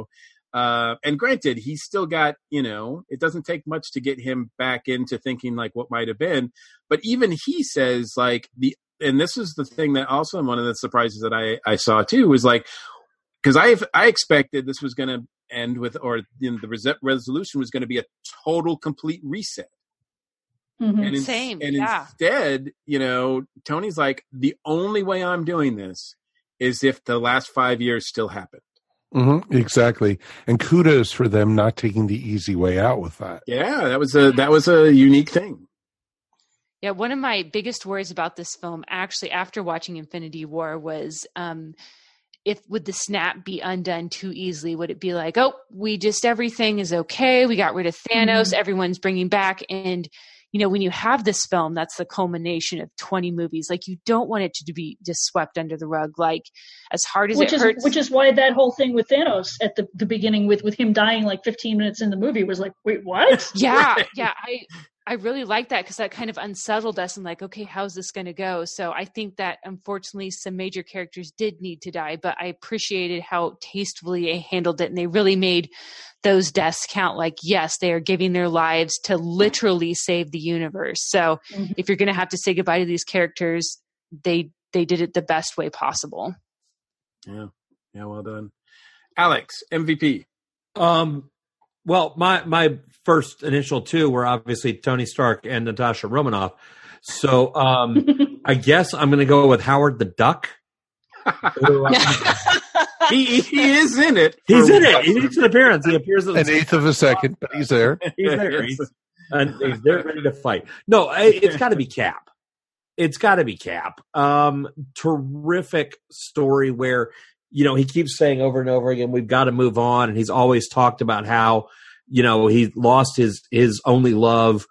D: and granted, he's still got, it doesn't take much to get him back into thinking like what might have been. But even he says like and this is the thing that also one of the surprises that I saw too was like, because I expected this was going to end with, or the resolution was going to be a total complete reset. And instead, Tony's like, the only way I'm doing this is if the last 5 years still happened.
C: Mm-hmm, exactly. And kudos for them not taking the easy way out with that.
D: Yeah, that was a unique thing.
F: Yeah, one of my biggest worries about this film, actually, after watching Infinity War, was would the snap be undone too easily? Would it be like, everything is okay, we got rid of Thanos, everyone's bringing back, and when you have this film, that's the culmination of 20 movies. Like, you don't want it to be just swept under the rug. Like, as hard as it hurts.
G: Which is why that whole thing with Thanos at the beginning with him dying like 15 minutes in the movie was like, wait, what?
F: Yeah. I really like that because that kind of unsettled us and like, okay, how's this going to go? So I think that unfortunately some major characters did need to die, but I appreciated how tastefully they handled it. And they really made those deaths count. Like, yes, they are giving their lives to literally save the universe. So if you're going to have to say goodbye to these characters, they did it the best way possible.
D: Yeah. Yeah. Well done. Alex, MVP.
E: Well, my first initial two were obviously Tony Stark and Natasha Romanoff. So I guess I'm going to go with Howard the Duck.
D: He is in it.
E: He's in it. He makes an appearance. He appears
C: an eighth of a second, but he's there.
E: He's there. He's there ready to fight. No, it's got to be Cap. It's got to be Cap. Terrific story where, he keeps saying over and over again, we've got to move on. And he's always talked about how, he lost his only love,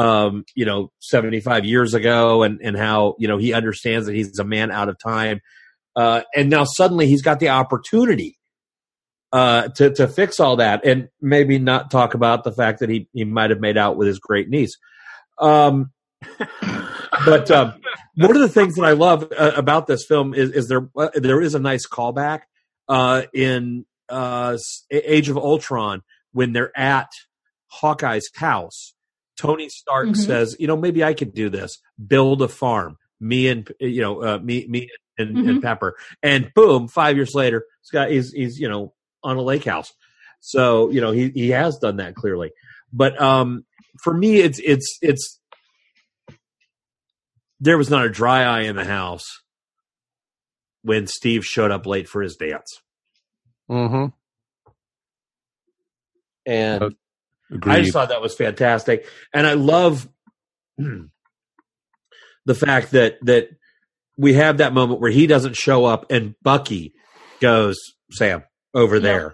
E: 75 years ago and how, he understands that he's a man out of time. And now suddenly he's got the opportunity, to fix all that and maybe not talk about the fact that he might have made out with his great niece. But one of the things that I love about this film is there is a nice callback in Age of Ultron when they're at Hawkeye's house. Tony Stark says, maybe I could do this. Build a farm. Me and Pepper, and boom, 5 years later, he's on a lake house. So he has done that clearly. But for me, it's there was not a dry eye in the house when Steve showed up late for his dance.
C: Mm-hmm.
E: And
C: agreed.
E: I just thought that was fantastic. And I love the fact that we have that moment where he doesn't show up and Bucky goes, Sam, over there.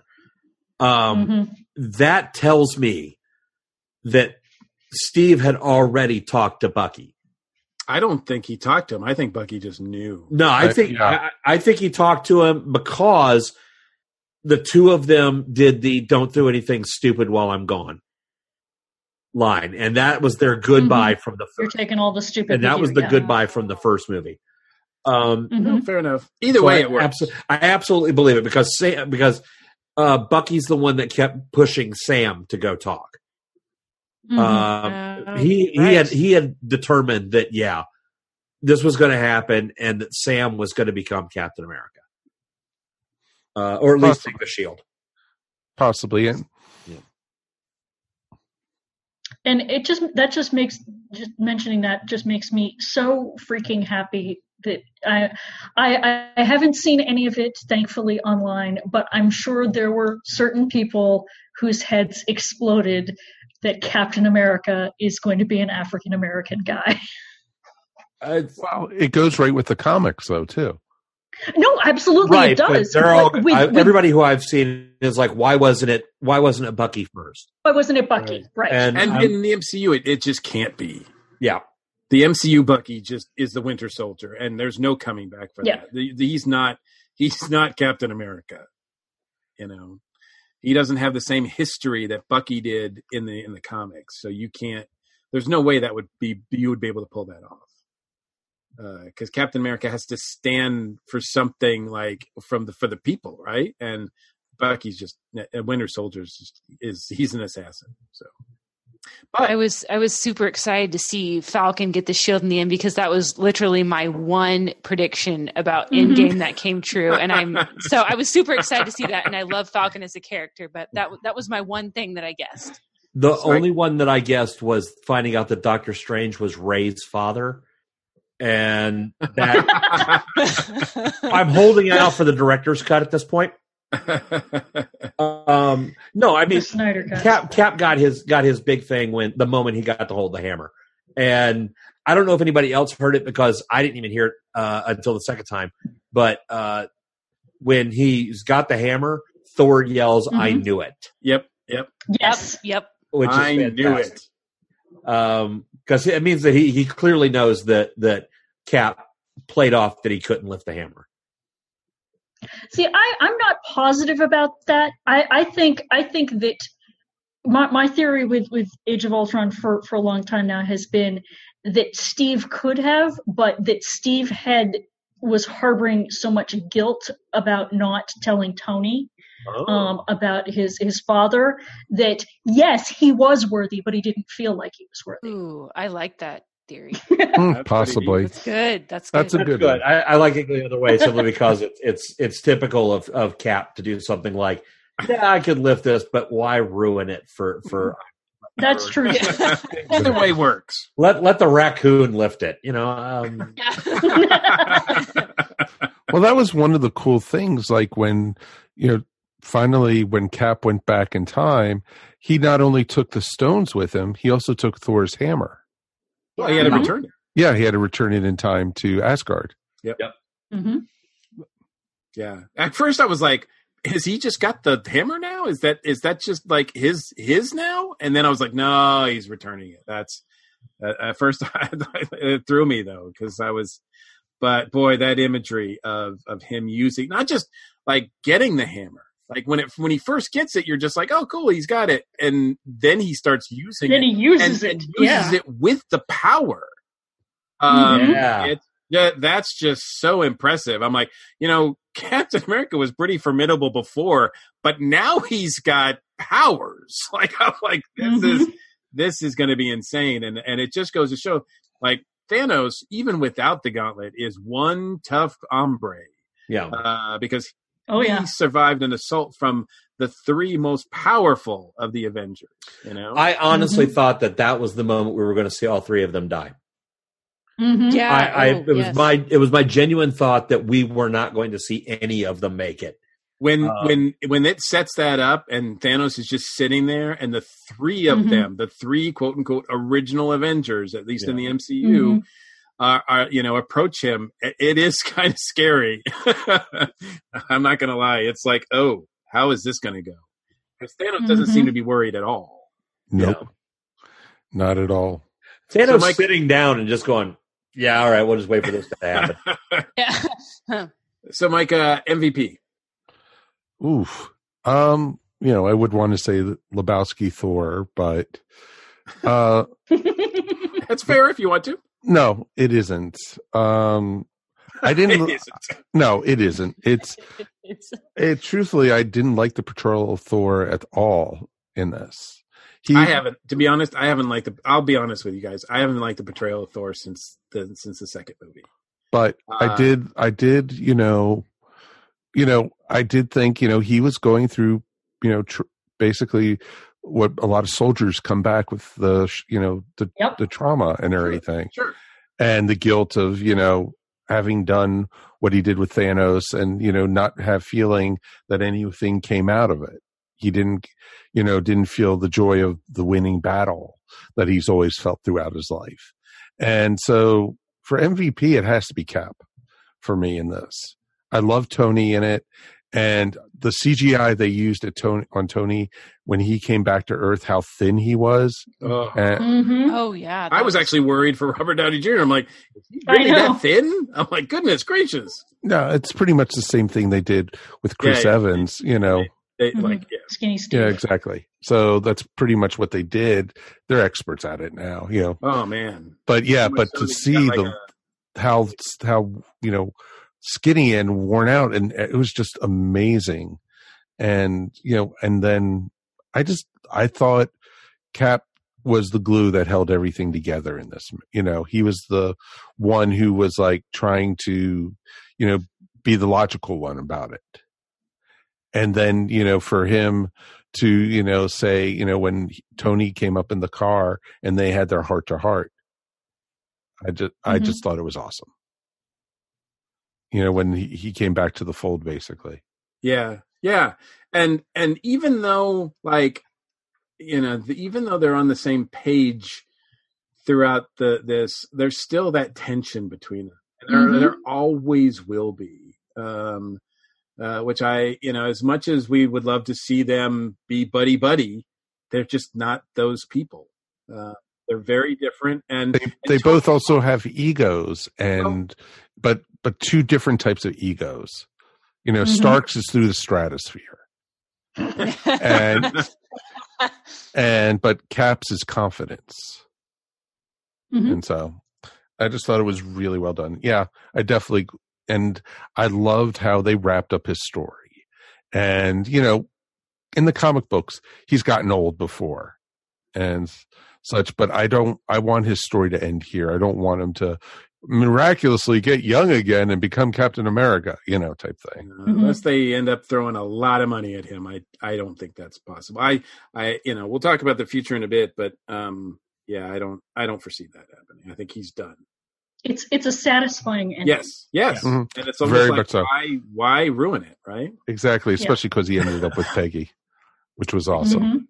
E: That tells me that Steve had already talked to Bucky.
D: I don't think he talked to him. I think Bucky just knew.
E: No, I think he talked to him because the two of them did the "don't do anything stupid while I'm gone" line, and that was their goodbye from the first.
G: You're taking all the stupid,
E: and that was the goodbye from the first movie.
D: No, fair enough. Either way, it works.
E: I absolutely believe it because Bucky's the one that kept pushing Sam to go talk. He had determined that this was going to happen and that Sam was going to become Captain America. Or at least take the shield.
C: Possibly.
G: And mentioning that just makes me so freaking happy that I haven't seen any of it, thankfully, online, but I'm sure there were certain people whose heads exploded that Captain America is going to be an African American guy.
C: Well, it goes right with the comics, though, too.
G: No, absolutely
E: Right,
G: it does.
E: but they're all
G: With-
E: everybody who I've seen is like, why wasn't it Bucky first?
G: why wasn't it Bucky? Right.
E: And
D: in the MCU, it just can't be.
E: yeah,
D: The MCU Bucky just is the Winter Soldier, and there's no coming back from
G: Yeah.
D: that. He's not Captain America. You know, he doesn't have the same history that Bucky did in the comics. So you can't. There's no way you would be able to pull that off. Because Captain America has to stand for something like for the people, right? And Bucky's just Winter Soldier he's an assassin. So, but
F: I was super excited to see Falcon get the shield in the end because that was literally my one prediction about Endgame that came true, and I was super excited to see that, and I love Falcon as a character, but that was my one thing that I guessed.
E: the only one that I guessed was finding out that Doctor Strange was Ray's father. And that I'm holding out for the director's cut at this point. No, I mean
G: Snyder cut.
E: Cap got his big thing the moment he got to hold the hammer, and I don't know if anybody else heard it because I didn't even hear it until the second time. But when he's got the hammer, Thor yells, "I knew it!"
D: Yep.
G: Yes.
F: Yep.
E: Which is
D: I knew
E: fantastic.
D: it.
E: Because it means that he clearly knows that Cap played off that he couldn't lift the hammer.
G: See, I'm not positive about that. I think that my theory with Age of Ultron for a long time now has been that Steve could have, but that Steve was harboring so much guilt about not telling Tony about his father that yes, he was worthy, but he didn't feel like he was worthy.
F: Ooh, I like that theory.
C: Possibly.
F: That's good. That's
C: That's a
F: good.
C: good
E: Good.
C: one.
E: I like it the other way simply because it's typical of Cap to do something like, yeah, I could lift this, but why ruin it for
G: That's true.
D: Either way works.
E: let the raccoon lift it, you know.
C: Well, that was one of the cool things, like when, finally when Cap went back in time, he not only took the stones with him, he also took Thor's hammer.
D: Well, he had to return it.
C: Yeah, he had to return it in time to Asgard.
D: Yep.
G: Mm-hmm.
D: Yeah. At first, I was like, "Has he just got the hammer now? Is that just like his now?" And then I was like, "No, he's returning it." That's at first it threw me though because I was, but boy, that imagery of him using not just like getting the hammer, like when he first gets it, you're just like, "Oh, cool, he's got it," and then he starts using
G: Then
D: it.
G: he uses
D: and
G: it.
D: uses it with the power. That's just so impressive. I'm like, Captain America was pretty formidable before, but now he's got powers. Like, I'm like, this is going to be insane. And it just goes to show, like, Thanos, even without the gauntlet, is one tough hombre.
E: Yeah.
D: Because
G: he
D: survived an assault from the three most powerful of the Avengers.
E: I honestly thought that was the moment we were going to see all three of them die.
G: Mm-hmm.
F: Yeah.
E: It was my genuine thought that we were not going to see any of them make it.
D: When it sets that up and Thanos is just sitting there and the three of them, the three quote unquote original Avengers, at least in the MCU, are approach him, it is kind of scary. I'm not going to lie. It's like, oh, how is this going to go? Because Thanos doesn't seem to be worried at all.
C: Nope. Not at all.
E: Thanos sitting down and just going, yeah, all right, we'll just wait for this to happen.
F: Yeah.
D: So, Mike, MVP.
C: Oof. I would want to say Lebowski Thor, but
D: that's fair if you want to.
C: No, it isn't. I didn't.
D: It isn't.
C: No, it isn't. Truthfully, I didn't like the portrayal of Thor at all in this.
D: I haven't, to be honest. I haven't liked I'll be honest with you guys. I haven't liked the portrayal of Thor since the second movie.
C: But I did. I did think he was going through basically what a lot of soldiers come back with the trauma and everything,
D: sure.
C: And the guilt of having done what he did with Thanos and not have feeling that anything came out of it. He didn't feel the joy of the winning battle that he's always felt throughout his life. And so for MVP, it has to be Cap for me in this. I love Tony in it. And the CGI they used on Tony when he came back to Earth, how thin he was.
D: Oh.
F: Oh yeah,
D: I was actually worried for Robert Downey Jr. I'm like, is he really that thin? I'm like, goodness gracious.
C: No, it's pretty much the same thing they did with Chris Evans, you know.
G: Skinny Steve.
C: Yeah, exactly. So that's pretty much what they did. They're experts at it now, you know.
D: Oh man.
C: But yeah, but to see how you know, skinny and worn out, and it was just amazing. And you know, and then I thought Cap was the glue that held everything together in this. You know, he was the one who was like trying to, you know, be the logical one about it. And then, you know, for him to, you know, say, you know, when Tony came up in the car and they had their heart to heart, I just thought it was awesome. You know, when he came back to the fold, basically.
D: Yeah. Yeah. And even though, like, you know, even though they're on the same page throughout this, there's still that tension between them. And there always will be. Which you know, as much as we would love to see them be buddy, they're just not those people. They're very different, and
C: they both also have egos, and but two different types of egos. You know, Stark's is through the stratosphere, but Cap's is confidence, and so I just thought it was really well done. Yeah, and I loved how they wrapped up his story. And, you know, in the comic books, he's gotten old before and such, but I want his story to end here. I don't want him to miraculously get young again and become Captain America, you know, type thing.
D: Unless they end up throwing a lot of money at him. I don't think that's possible. I you know, we'll talk about the future in a bit, but, yeah, I don't foresee that happening. I think he's done.
G: It's a satisfying ending.
D: Yes. And it's almost
C: very
D: like,
C: much so.
D: Why ruin it, right?
C: Exactly, especially because he ended up with Peggy, which was awesome.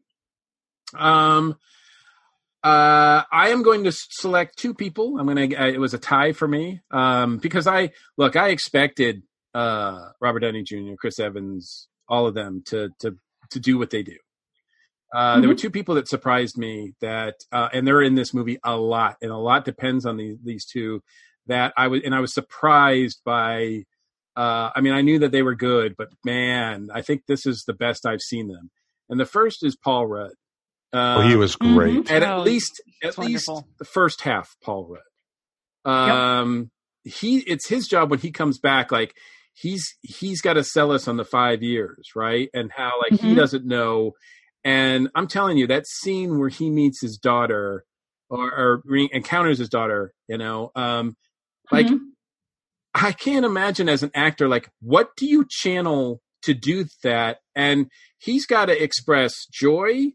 D: I am going to select two people. It was a tie for me because I expected Robert Downey Jr., Chris Evans, all of them to do what they do. There were two people that surprised me that, and they're in this movie a lot, and a lot depends on these two. That I was surprised by. I mean, I knew that they were good, but man, I think this is the best I've seen them. And the first is Paul Rudd.
C: He was great.
D: And at least the first half, Paul Rudd. It's his job when he comes back. Like he's got to sell us on the 5 years, right? And how like he doesn't know. And I'm telling you, that scene where he meets his daughter or encounters his daughter, you know, like I can't imagine as an actor, like, what do you channel to do that? And he's got to express joy,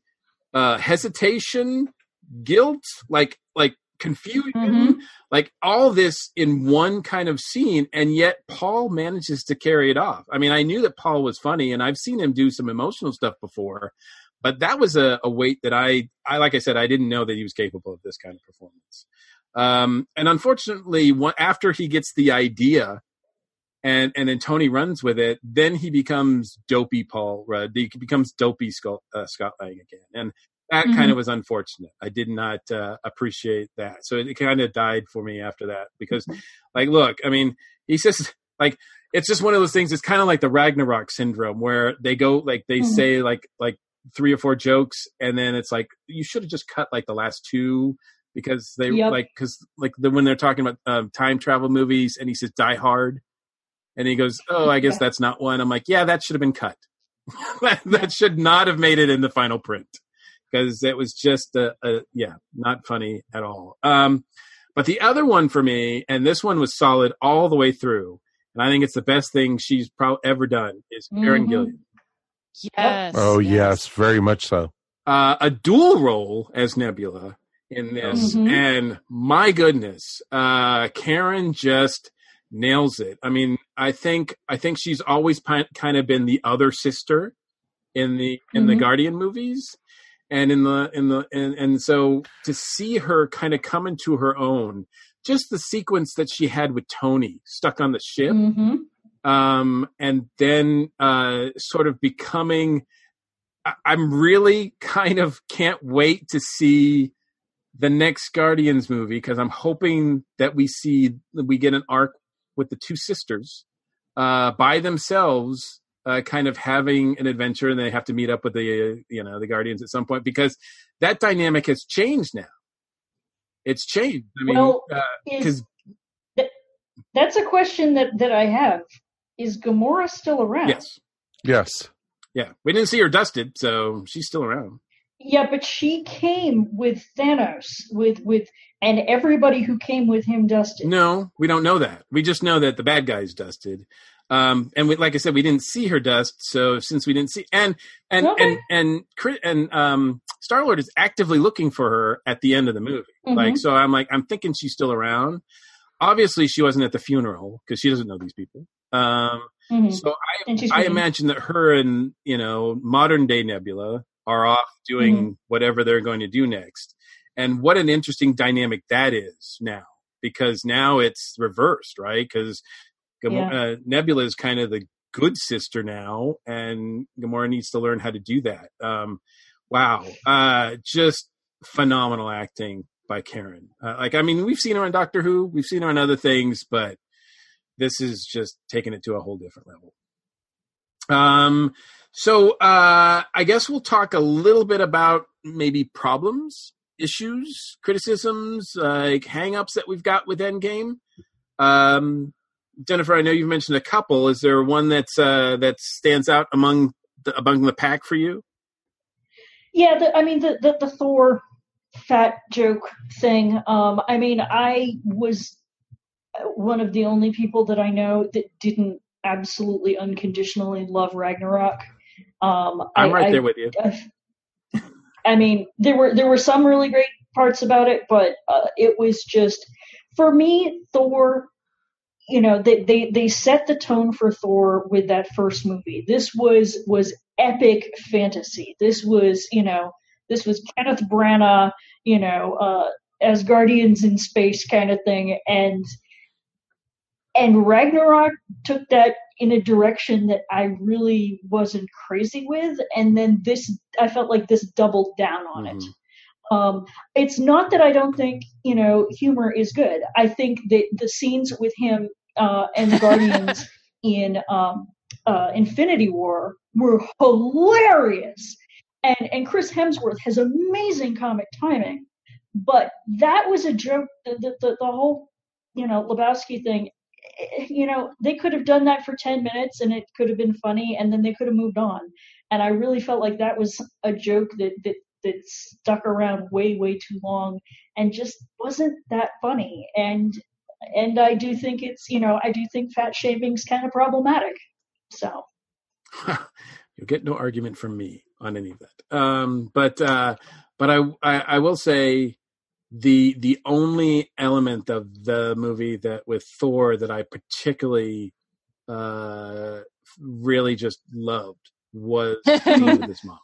D: hesitation, guilt, like confusion, like all this in one kind of scene. And yet Paul manages to carry it off. I mean, I knew that Paul was funny and I've seen him do some emotional stuff before, but that was a weight that I like I said, I didn't know that he was capable of this kind of performance. And unfortunately, after he gets the idea and then Tony runs with it, then he becomes dopey Paul Rudd. He becomes dopey Scott Lang again. And that kind of was unfortunate. I did not appreciate that. So it kind of died for me after that because, like, look, I mean, he's just like, it's just one of those things. It's kind of like the Ragnarok syndrome where they go, like, they say like 3 or 4 jokes, and then it's like, you should have just cut like the last 2 because they when they're talking about time travel movies and he says Die Hard and he goes, oh, I guess that's not one. I'm like, yeah, that should have been cut. That should not have made it in the final print because it was just not funny at all. But the other one for me, and this one was solid all the way through, and I think it's the best thing she's ever done, is Karen Gillan.
F: Yes.
C: Oh, yes, very much so.
D: A dual role as Nebula in this, and my goodness, Karen just nails it. I mean, I think she's always kind of been the other sister in the Guardian movies, and and so to see her kind of come into her own, just the sequence that she had with Tony stuck on the ship. and then sort of becoming. I'm really kind of can't wait to see the next Guardians movie, because I'm hoping that we get an arc with the two sisters by themselves, kind of having an adventure, and they have to meet up with the Guardians at some point, because that dynamic has changed now. It's changed. I mean, because
G: that's a question that I have. Is Gamora still around?
C: Yes.
D: Yeah, we didn't see her dusted, so she's still around.
G: Yeah, but she came with Thanos, and everybody who came with him dusted.
D: No, we don't know that. We just know that the bad guy's dusted. And like I said, we didn't see her dust. So since we didn't see, and Star-Lord is actively looking for her at the end of the movie. Mm-hmm. I'm thinking she's still around. Obviously, she wasn't at the funeral because she doesn't know these people. Mm-hmm. So I imagine that her and modern day Nebula are off doing mm-hmm. whatever they're going to do next. And what an interesting dynamic that is now, because now it's reversed, right? Because Nebula is kind of the good sister now, and Gamora needs to learn how to do that. Wow. Just phenomenal acting by Karen. We've seen her on Doctor Who, we've seen her on other things, but this is just taking it to a whole different level. So I guess we'll talk a little bit about maybe problems, issues, criticisms, like hang-ups that we've got with Endgame. Jennifer, I know you've mentioned a couple. Is there one that stands out among the pack for you?
G: Yeah, the Thor fat joke thing. I was one of the only people that I know that didn't absolutely unconditionally love Ragnarok.
D: I'm right there with you.
G: There were some really great parts about it, but it was just, for me, Thor. They set the tone for Thor with that first movie. This was epic fantasy. This was Kenneth Branagh, as Guardians in space kind of thing, and Ragnarok took that in a direction that I really wasn't crazy with, and then I felt like this doubled down on it. It's not that I don't think humor is good. I think that the scenes with him and the Guardians in Infinity War were hilarious, and Chris Hemsworth has amazing comic timing. But that was a joke. The whole Lebowski thing. They could have done that for 10 minutes and it could have been funny, and then they could have moved on. And I really felt like that was a joke that stuck around way, way too long and just wasn't that funny. And I do think fat shaming's kind of problematic. So
D: you'll get no argument from me on any of that. But I will say the only element of the movie that with Thor that I particularly really just loved was with his mom.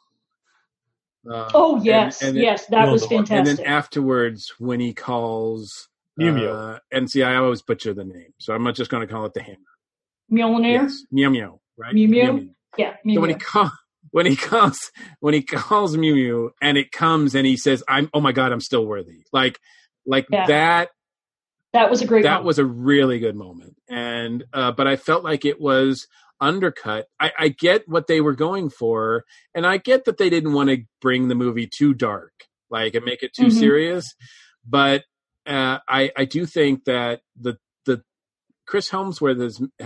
G: Yes, that was fantastic.
D: And then afterwards, when he calls
E: Mew Mew,
D: and see, I always butcher the name, so I'm not just going to call it the Hammer.
G: Mjolnir.
D: Yes, Mew Mew, right?
G: Mew Mew. Yeah, Mew Mew.
D: So when he calls Mew Mew, and it comes, and he says, "Oh my God, I'm still worthy." Like that.
G: That was a great.
D: That
G: moment.
D: was a really good moment, and but I felt like it was undercut. I get what they were going for, and I get that they didn't want to bring the movie too dark, like and make it too
G: mm-hmm.
D: serious. But I do think that the Chris Hemsworth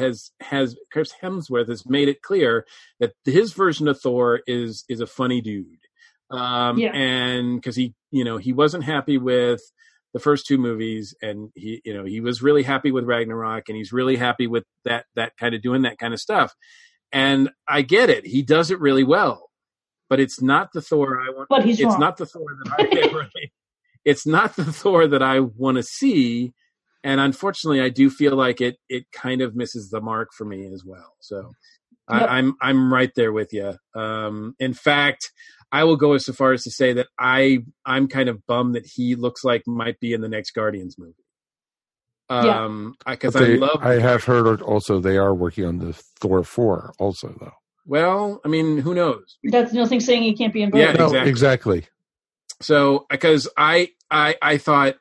D: has made it clear that his version of Thor is a funny dude, and because he wasn't happy with the first two movies, and he was really happy with Ragnarok, and he's really happy with that kind of doing that kind of stuff. And I get it. He does it really well, but it's not the Thor I want.
G: But he's wrong.
D: It's not the Thor that it's not the Thor that I want to see. And unfortunately, I do feel like it kind of misses the mark for me as well. So yep. I'm right there with you. In fact, I will go so far as to say that I'm kind of bummed that he looks like might be in the next Guardians movie. Because I
C: have heard also they are working on the Thor 4 also, though.
D: Well, I mean, who knows?
G: That's nothing saying he can't be in both.
D: Yeah,
C: No, exactly.
D: So, because I thought,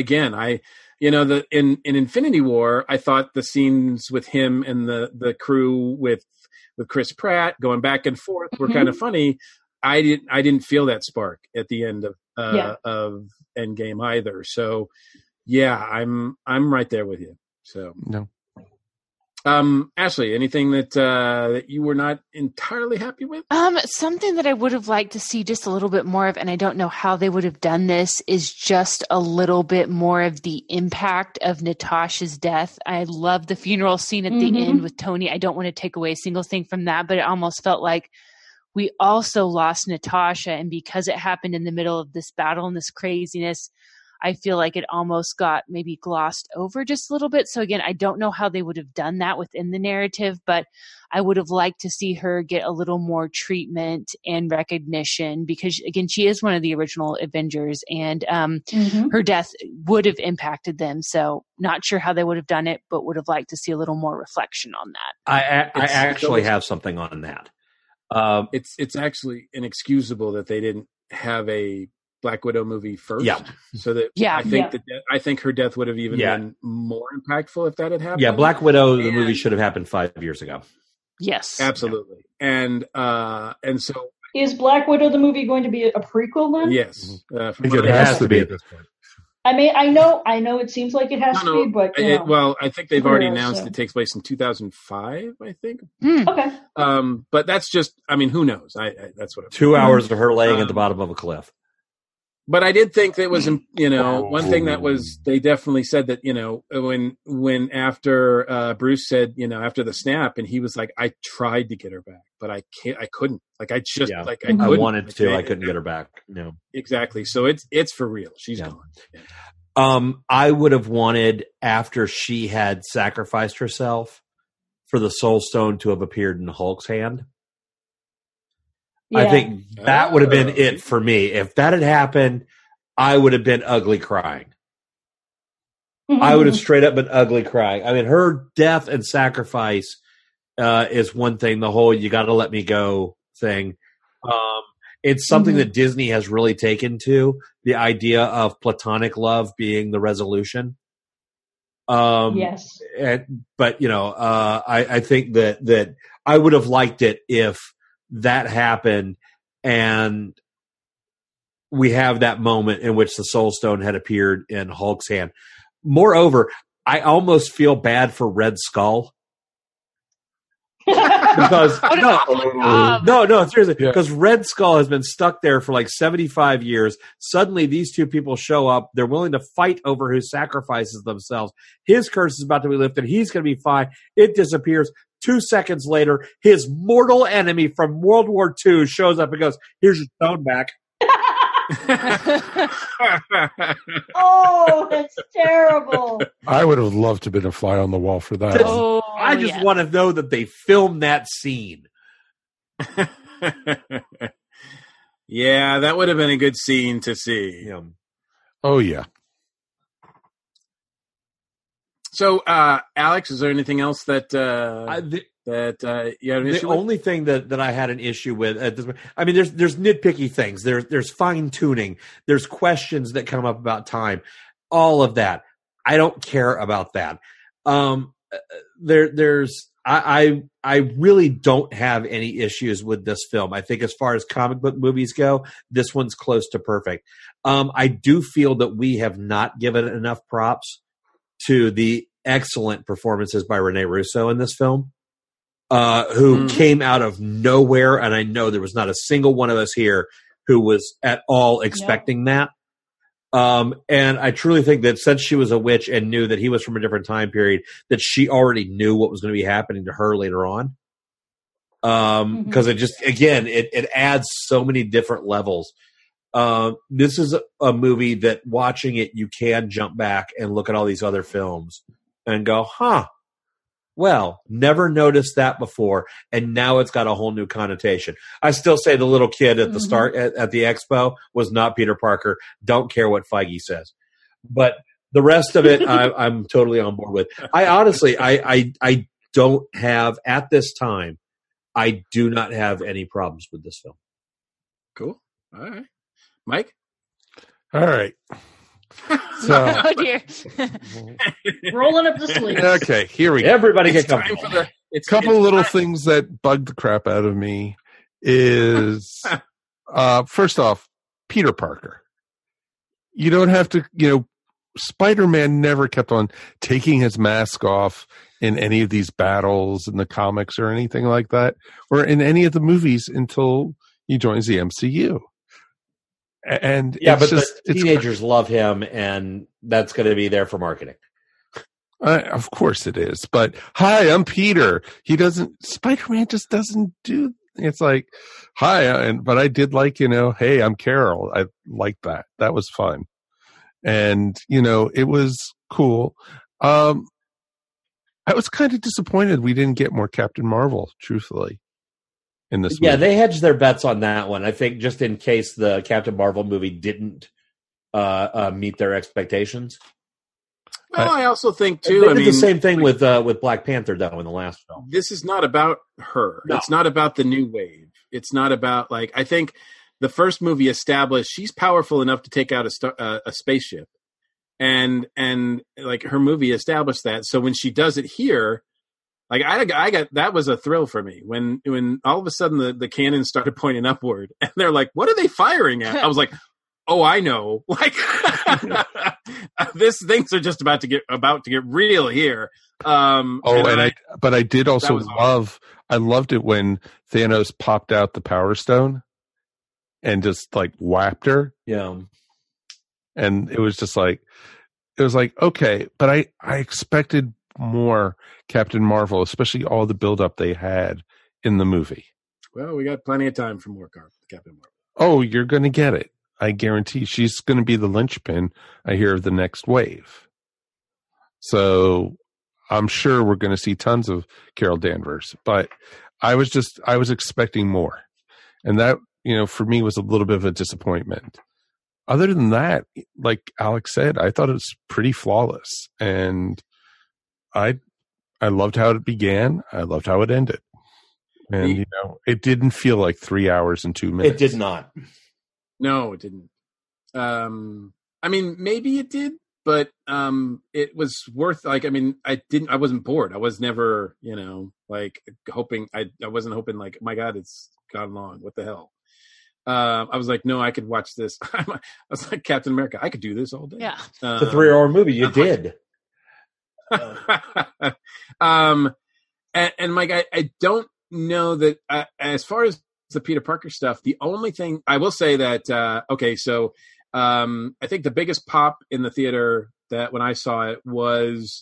D: in Infinity War, I thought the scenes with him and the crew with Chris Pratt going back and forth were kind of funny. I didn't feel that spark at the end of Endgame either. So, yeah, I'm right there with you. So
C: no.
D: Ashley, anything that you were not entirely happy with?
F: Something that I would have liked to see just a little bit more of, and I don't know how they would have done this, is just a little bit more of the impact of Natasha's death. I love the funeral scene at the end with Tony. I don't want to take away a single thing from that, but it almost felt like we also lost Natasha, and because it happened in the middle of this battle and this craziness, I feel like it almost got maybe glossed over just a little bit. So again, I don't know how they would have done that within the narrative, but I would have liked to see her get a little more treatment and recognition because, again, she is one of the original Avengers, and her death would have impacted them. So not sure how they would have done it, but would have liked to see a little more reflection on that.
E: I actually have something on that.
D: It's actually inexcusable that they didn't have a Black Widow movie first.
E: Yeah.
D: So that I think her death would have even been more impactful if that had happened.
E: Yeah, Black Widow, the movie should have happened 5 years ago.
F: Yes.
D: Absolutely. And so
G: is Black Widow the movie going to be a prequel then?
D: Yes.
C: I think it has to be at this point.
G: I mean, I know it seems like it has to be, but
D: well, I think they've already announced it takes place in 2005, I think.
G: Okay.
D: But that's just, I mean, who knows? That's what
E: 2 hours of her laying at the bottom of a cliff.
D: But I did think that was, one thing that was, they definitely said that, when after Bruce said, after the snap, and he was like, I tried to get her back, but I couldn't. Like, I just, I couldn't.
E: I wanted to, I couldn't get her back. No.
D: Exactly. So it's for real. She's gone.
E: Yeah. I would have wanted, after she had sacrificed herself, for the Soul Stone to have appeared in Hulk's hand. Yeah. I think that would have been it for me. If that had happened, I would have been ugly crying. I would have straight up been ugly crying. I mean, her death and sacrifice is one thing, the whole you got to let me go thing. It's something that Disney has really taken to, the idea of platonic love being the resolution.
G: Yes.
E: But, I think that I would have liked it if that happened and we have that moment in which the Soul Stone had appeared in Hulk's hand. Moreover, I almost feel bad for Red Skull. Because no, seriously, because Red Skull has been stuck there for like 75 years. Suddenly these two people show up. They're willing to fight over who sacrifices themselves. His curse is about to be lifted. He's going to be fine. It disappears. 2 seconds later, his mortal enemy from World War II shows up and goes, "Here's your stone back."
G: Oh, that's terrible.
C: I would have loved to have been a fly on the wall for that.
E: I just want to know that they filmed that scene.
D: Yeah, that would have been a good scene to see.
E: Yeah.
C: Oh, yeah.
E: So,
D: Alex, is there anything else that you had an issue with?
E: The only thing that I had an issue with at this point, I mean, there's nitpicky things. There's fine tuning. There's questions that come up about time. All of that. I don't care about that. I really don't have any issues with this film. I think as far as comic book movies go, this one's close to perfect. I do feel that we have not given enough props to the excellent performances by Rene Russo in this film, who came out of nowhere. And I know there was not a single one of us here who was at all expecting that. And I truly think that since she was a witch and knew that he was from a different time period, that she already knew what was going to be happening to her later on. Because it just, again, it adds so many different levels. This is a movie that watching it, you can jump back and look at all these other films and go, well, never noticed that before. And now it's got a whole new connotation. I still say the little kid at the start at the expo was not Peter Parker. Don't care what Feige says. But The rest of it, I'm totally on board with. I honestly, I don't have, at this time, I do not have any problems with this film.
D: Cool. All right. Mike?
C: All right. So,
F: Oh dear.
G: Rolling up the sleeves.
C: okay, here we go.
E: Everybody get
D: Time
E: comfortable.
D: for the.
C: A couple little things that bugged the crap out of me is, first off, Peter Parker. You don't have to, Spider-Man never kept on taking his mask off in any of these battles in the comics or anything like that, or in any of the movies until he joins the MCU. And
E: but the teenagers love him, and that's going to be there for marketing.
C: Of course it is. But hi, I'm Peter. Spider-Man just doesn't do. It's like, hi, but I did like, hey, I'm Carol. I liked that. That was fun. And, it was cool. I was kind of disappointed we didn't get more Captain Marvel, truthfully, in this movie.
E: Yeah, they hedged their bets on that one. I think just in case the Captain Marvel movie didn't meet their expectations.
D: Well, I also think, too,
E: they did the same thing with Black Panther, though, in the last film.
D: This is not about her.
E: No.
D: It's not about the new wave. It's not about, I think the first movie established she's powerful enough to take out a spaceship. And her movie established that. So when she does it here, I got that was a thrill for me when all of a sudden the cannon started pointing upward and they're like, what are they firing at? I was like, oh, I know. Things are just about to get real here.
C: But I did also I loved it when Thanos popped out the Power Stone and just whapped her.
E: Yeah.
C: And it was just okay, but I expected more Captain Marvel, especially all the build-up they had in the movie.
D: Well, we got plenty of time for more Captain Marvel.
C: Oh, you're going to get it. I guarantee she's going to be the linchpin, I hear, of the next wave. So I'm sure we're going to see tons of Carol Danvers, but I was expecting more. And that, for me was a little bit of a disappointment. Other than that, like Alex said, I thought it was pretty flawless. And I loved how it began. I loved how it ended. And, it didn't feel like 3 hours and 2 minutes.
E: It did not.
C: No,
D: it didn't. Maybe it did, but it was worth. I wasn't bored. I was never, hoping. I wasn't hoping. My God, it's gone long. What the hell? I was like, no, I could watch this. I was like Captain America. I could do this all day.
F: Yeah,
E: it's a 3-hour movie. You did.
D: And Mike, I don't know that as far as the Peter Parker stuff, the only thing I will say that I think the biggest pop in the theater that when I saw it was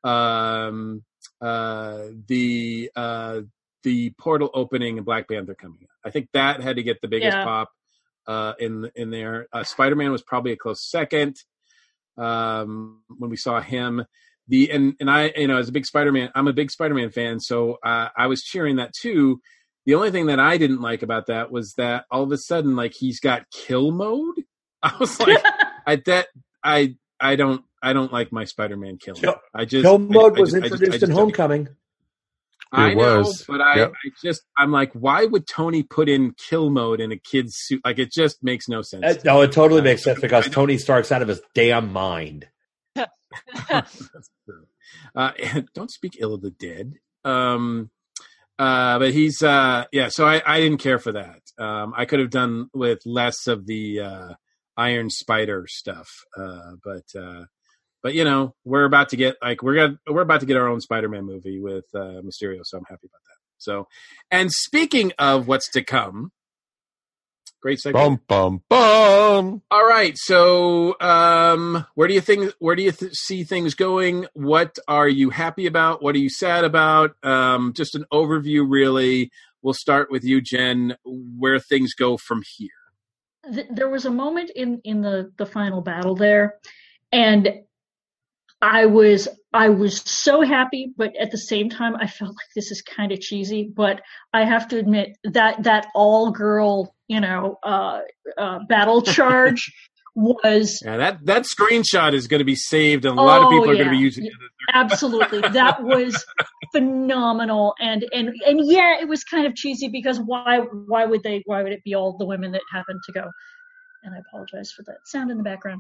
D: the portal opening and Black Panther coming out. I think that had to get the biggest pop in there. Spider-Man was probably a close second when we saw him. And I, as a big Spider-Man, I'm a big Spider-Man fan, so I was cheering that too. The only thing that I didn't like about that was that all of a sudden, he's got kill mode. I was like, I don't like my Spider-Man kill mode.
E: Kill mode was introduced in Homecoming.
D: I know, but I'm like, why would Tony put in kill mode in a kid's suit? It just makes no sense.
E: No, it totally makes sense because Tony Stark's out of his damn mind.
D: That's true. Don't speak ill of the dead. But he's so I didn't care for that. I could have done with less of the Iron Spider stuff. But we're about to get we're about to get our own Spider-Man movie with Mysterio, so I'm happy about that. So, and speaking of what's to come, great segment.
C: Bum bum bum.
D: All right, so where do you see things going? What are you happy about? What are you sad about? Just an overview, really. We'll start with you, Jen. Where things go from here?
G: There was a moment in the final battle there, and I was so happy, but at the same time, I felt like this is kind of cheesy. But I have to admit that all girl, battle charge was
D: that screenshot is going to be saved, and a lot of people are going to be using it.
G: Absolutely. That was phenomenal. And yeah, it was kind of cheesy because why would it be all the women that happened to go? And I apologize for that sound in the background.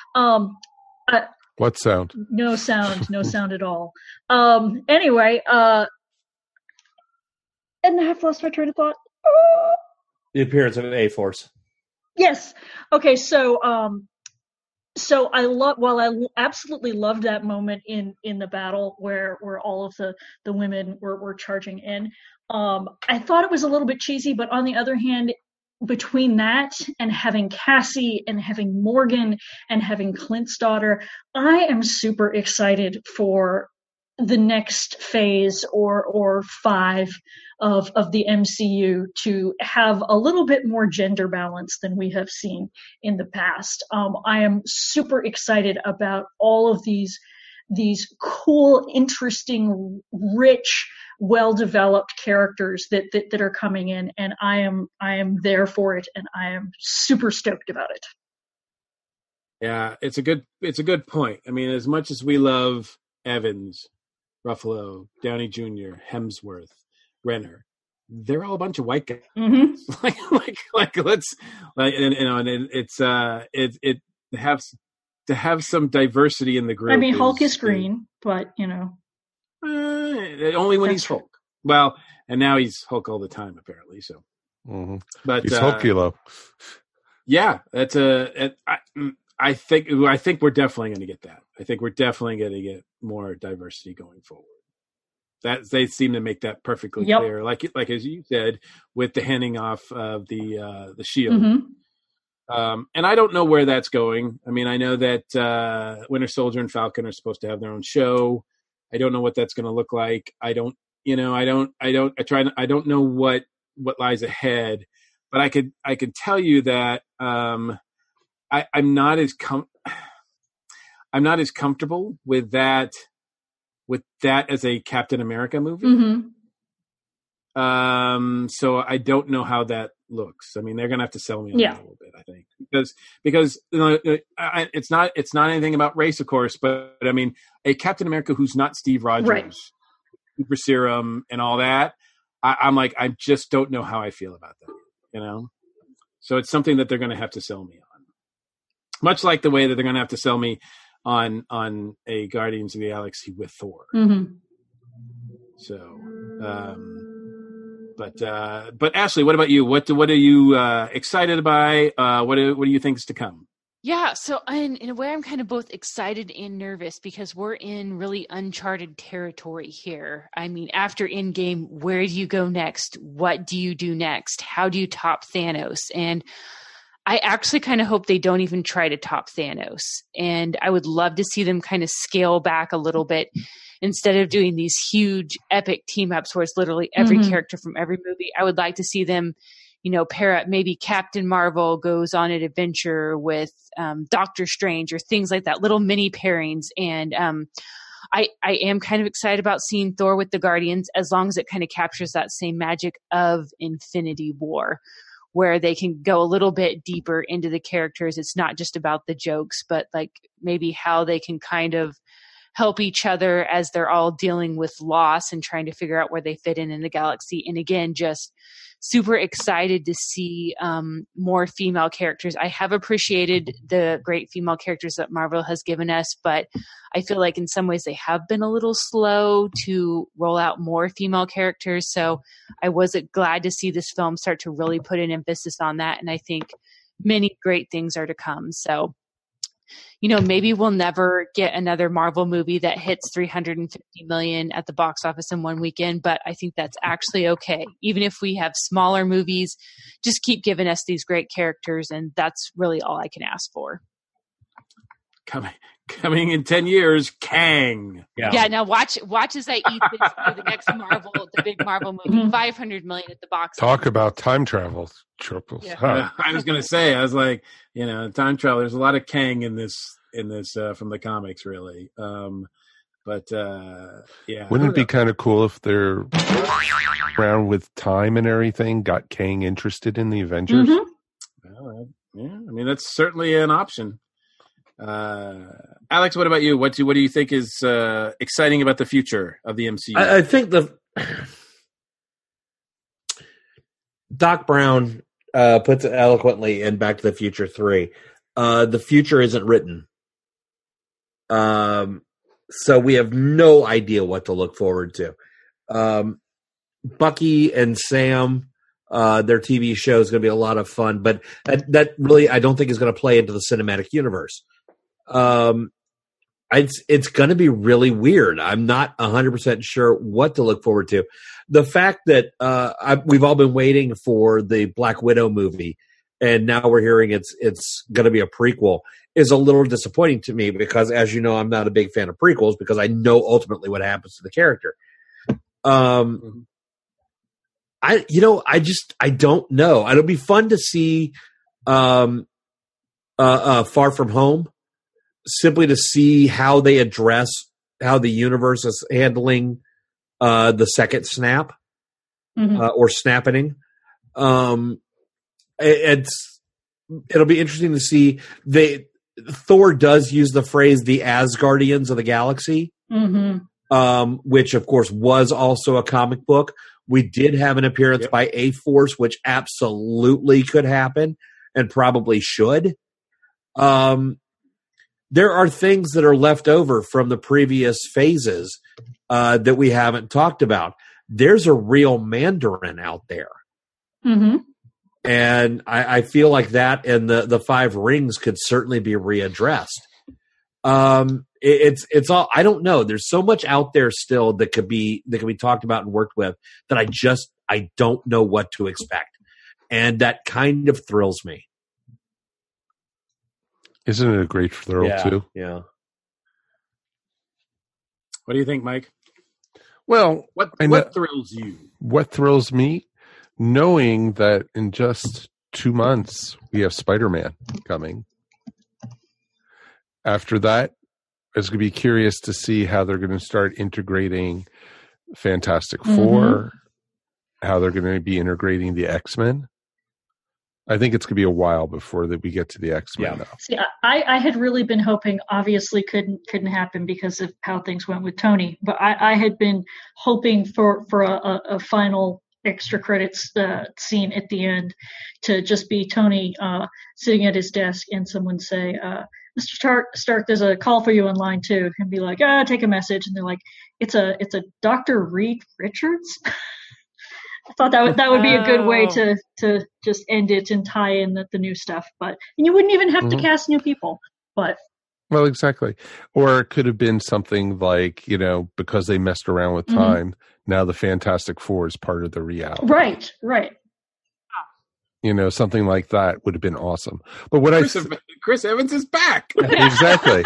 C: What sound?
G: No sound at all. Anyway, and I have lost my train of thought.
E: The appearance of A-Force.
G: Yes. Okay. So I absolutely loved that moment in the battle where all of the women were charging in. I thought it was a little bit cheesy, but on the other hand, between that and having Cassie and having Morgan and having Clint's daughter, I am super excited for the next phase or 5 of the MCU to have a little bit more gender balance than we have seen in the past. I am super excited about all of these cool, interesting, rich, well-developed characters that are coming in, and I am there for it, and I am super stoked about it.
D: Yeah, it's a good point. I mean, as much as we love Evans, Ruffalo, Downey Jr., Hemsworth, Renner, they're all a bunch of white guys.
G: Mm-hmm.
D: To have some diversity in the group.
G: I mean, Hulk is green, but
D: only when he's Hulk. Well, and now he's Hulk all the time, apparently. So, but
C: he's Hulkulo.
D: Yeah, that's I think we're definitely going to get that. I think we're definitely going to get more diversity going forward. That they seem to make that perfectly clear. Like as you said, with the handing off of the shield.
G: Mm-hmm.
D: And I don't know where that's going. I mean, I know that Winter Soldier and Falcon are supposed to have their own show. I don't know what that's going to look like. I don't know what lies ahead, but I could tell you that I'm not as comfortable with that as a Captain America movie.
G: Mm-hmm.
D: So I don't know how that looks. I mean, they're going to have to sell me on that a little bit, I think, because it's not anything about race, of course, but I mean, a Captain America who's not Steve Rogers,
G: right.
D: Super Serum and all that. I'm like, I just don't know how I feel about that, So it's something that they're going to have to sell me on, much like the way that they're going to have to sell me on a Guardians of the Galaxy with Thor.
G: Mm-hmm.
D: So, but Ashley, what about you? What are you excited by? What do you think is to come?
F: Yeah, so in a way, I'm kind of both excited and nervous because we're in really uncharted territory here. I mean, after Endgame, where do you go next? What do you do next? How do you top Thanos? And I actually kind of hope they don't even try to top Thanos. And I would love to see them kind of scale back a little bit instead of doing these huge epic team ups where it's literally every character from every movie. I would like to see them, pair up. Maybe Captain Marvel goes on an adventure with Doctor Strange or things like that, little mini pairings. And I am kind of excited about seeing Thor with the Guardians as long as it kind of captures that same magic of Infinity War, where they can go a little bit deeper into the characters. It's not just about the jokes, but like maybe how they can kind of help each other as they're all dealing with loss and trying to figure out where they fit in the galaxy. And again, just super excited to see more female characters. I have appreciated the great female characters that Marvel has given us, but I feel like in some ways they have been a little slow to roll out more female characters. So I was glad to see this film start to really put an emphasis on that. And I think many great things are to come. So, maybe we'll never get another Marvel movie that hits $350 million at the box office in one weekend, but I think that's actually okay. Even if we have smaller movies, just keep giving us these great characters, and that's really all I can ask for.
D: Coming in 10 years, Kang.
F: Yeah. Now watch as I eat this for the next the big Marvel movie, $500 million at the box.
C: Talk about time travel triples.
D: Yeah. Huh. I was going to say, I was like, time travel. There's a lot of Kang in this from the comics, really. But yeah.
C: Wouldn't it be kind of cool if they're around with time and everything got Kang interested in the Avengers?
G: Mm-hmm.
D: Well, yeah, I mean that's certainly an option. Alex, what about you? What do you think is exciting about the future of the MCU?
E: I think Doc Brown puts it eloquently in Back to the Future 3. The future isn't written. So we have no idea what to look forward to. Bucky and Sam, their TV show is going to be a lot of fun, but that really I don't think is going to play into the cinematic universe. It's going to be really weird. I'm not 100% sure what to look forward to. The fact that we've all been waiting for the Black Widow movie, and now we're hearing it's going to be a prequel, is a little disappointing to me because, as you know, I'm not a big fan of prequels because I know ultimately what happens to the character. I don't know. It'll be fun to see Far From Home, simply to see how they address how the universe is handling the second snap or snapping. It'll be interesting to see. Thor does use the phrase "the Asgardians of the Galaxy," which of course was also a comic book. We did have an appearance by A-Force, which absolutely could happen and probably should. There are things that are left over from the previous phases that we haven't talked about. There's a real Mandarin out there. And I feel like that and the Five Rings could certainly be readdressed. It's all, I don't know. There's so much out there still that could be talked about and worked with that I don't know what to expect. And that kind of thrills me.
C: Isn't it a great thrill too?
E: Yeah.
D: What do you think, Mike?
C: Well,
D: what thrills you?
C: What thrills me? Knowing that in just 2 months we have Spider-Man coming. After that, it's going to be curious to see how they're going to start integrating Fantastic Four, how they're going to be integrating the X-Men. I think it's going to be a while before that we get to the X-Men. Now.
G: See, I had really been hoping, obviously couldn't happen because of how things went with Tony, but I had been hoping for a final extra credits scene at the end to just be Tony sitting at his desk and someone say, Mr. Stark, there's a call for you on line 2, and be like, take a message, and they're like, it's a Dr. Reed Richards. I thought that would be a good way to just end it and tie in the new stuff, and you wouldn't even have to cast new people. But well,
C: exactly, or it could have been something like, because they messed around with time. Now the Fantastic Four is part of the reality.
G: Right.
C: Something like that would have been awesome. But what
D: Chris Evans is back.
C: Exactly.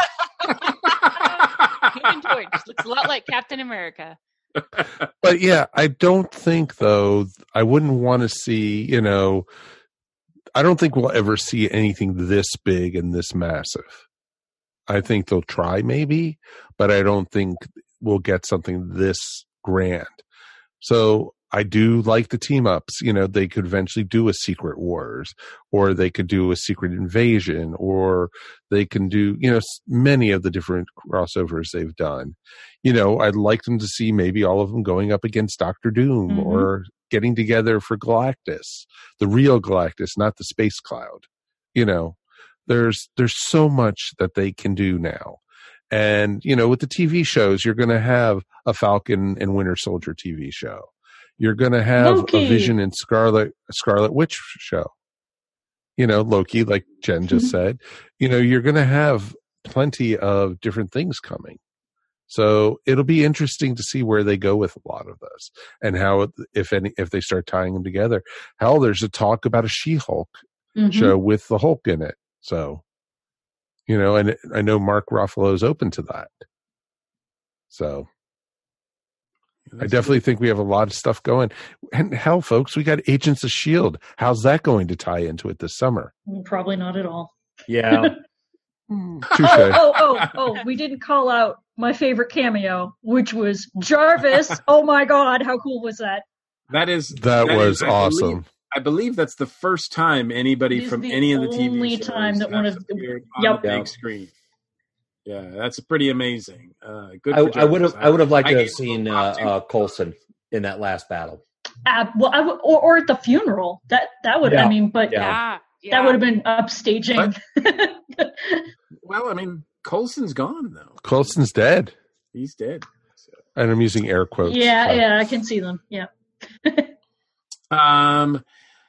F: Human Torch looks a lot like Captain America.
C: But yeah, I don't think though. I wouldn't want to see. I don't think we'll ever see anything this big and this massive. I think they'll try maybe, but I don't think we'll get something this grand. So I do like the team ups. They could eventually do a Secret Wars, or they could do a Secret Invasion, or they can do, many of the different crossovers they've done. I'd like them to see maybe all of them going up against Doctor Doom or getting together for Galactus, the real Galactus, not the Space Cloud. There's so much that they can do now. And, with the TV shows, you're going to have a Falcon and Winter Soldier TV show. You're going to have
G: Loki.
C: A Vision and Scarlet Witch show. Loki, like Jen just said. You're going to have plenty of different things coming. So it'll be interesting to see where they go with a lot of this and how, if they start tying them together. Hell, there's a talk about a She-Hulk show with the Hulk in it. So, and I know Mark Ruffalo is open to that. So I definitely think we have a lot of stuff going. And hell, folks, we got Agents of S.H.I.E.L.D. How's that going to tie into it this summer?
G: Probably not at all.
E: Yeah.
G: Oh, we didn't call out my favorite cameo, which was Jarvis. Oh my God, how cool was that?
C: That was awesome.
D: I believe that's the first time anybody from any of the TV
G: only
D: shows
G: time that one of
D: appeared on
G: Yep.
D: the big screen. Yeah, that's pretty amazing. Good.
E: I would have liked to have
D: gave
E: seen
D: props to-
E: Coulson in that last battle.
G: Well, I would, or at the funeral. That would.
E: Yeah.
G: I mean, but
F: Yeah.
G: that would have been upstaging.
D: Well, I mean, Coulson's gone though.
C: Coulson's dead.
D: He's dead. So.
C: And I'm using air quotes.
G: Yeah, I can see them. Yeah.
D: I'm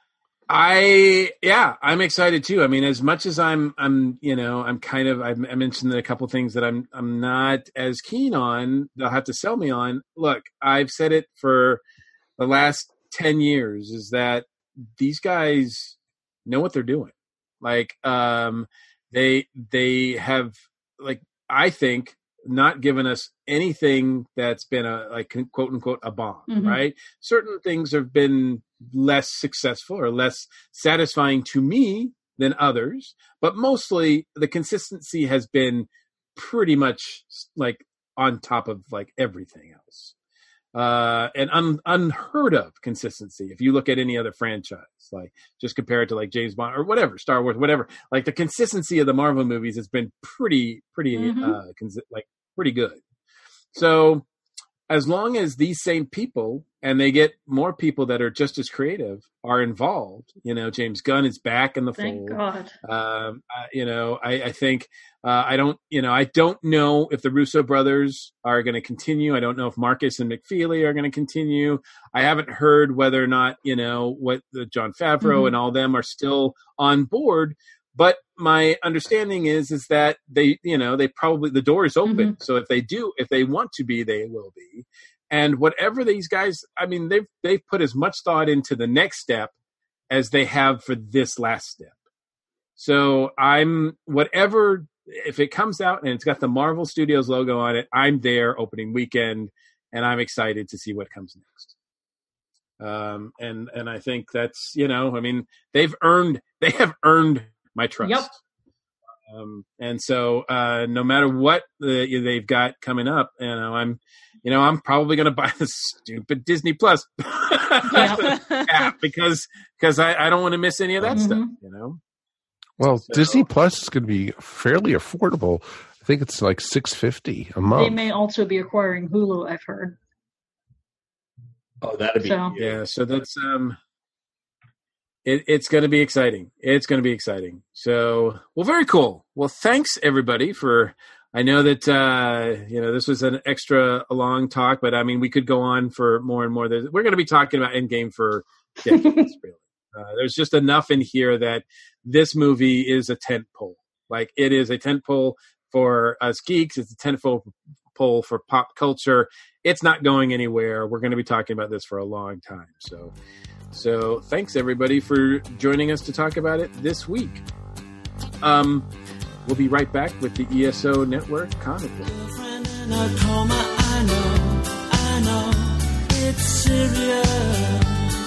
D: excited too. I mean, as much as I mentioned a couple things that I'm not as keen on. They'll have to sell me on. Look, I've said it for the last 10 years is that these guys know what they're doing. Like, they have, like, I think, not given us anything that's been a quote unquote a bomb, right? Certain things have been less successful or less satisfying to me than others, but mostly the consistency has been pretty much like on top of like everything else. And unheard of consistency. If you look at any other franchise, like just compare it to like James Bond or whatever, Star Wars, whatever, like the consistency of the Marvel movies has been pretty good. So as long as these same people, and they get more people that are just as creative, are involved, James Gunn is back in the
G: Thank
D: fold.
G: God.
D: I think, I don't know if the Russo brothers are going to continue. I don't know if Marcus and McFeely are going to continue. I haven't heard whether or not, what the Jon Favreau and all them are still on board. But my understanding is that they probably, the door is open. So if they want to be, they will be. And whatever these guys, I mean, they've put as much thought into the next step as they have for this last step. So if it comes out and it's got the Marvel Studios logo on it, I'm there opening weekend, and I'm excited to see what comes next. And I think that's, they have earned my trust.
G: Yep.
D: And so, no matter what they've got coming up, I'm probably going to buy the stupid Disney Plus app because I don't want to miss any of that stuff,
C: Well,
D: So-
C: Disney Plus is going to be fairly affordable. I think it's like $6.50 a month.
G: They may also be acquiring Hulu, I've heard.
E: Oh, that'd be
G: So-
D: Yeah, so that's it's going to be exciting. It's going to be exciting. So, well, very cool. Well, thanks everybody for. I know that this was an extra long talk, but I mean we could go on for more and more. We're going to be talking about Endgame for decades. Really, there's just enough in here that this movie is a tentpole. Like it is a tentpole for us geeks. It's a tentpole for pop culture. It's not going anywhere. We're going to be talking about this for a long time. So thanks everybody for joining us to talk about it this week. We'll be right back with the ESO Network Comic Book.
H: Girlfriend in a coma, I know, it's serious.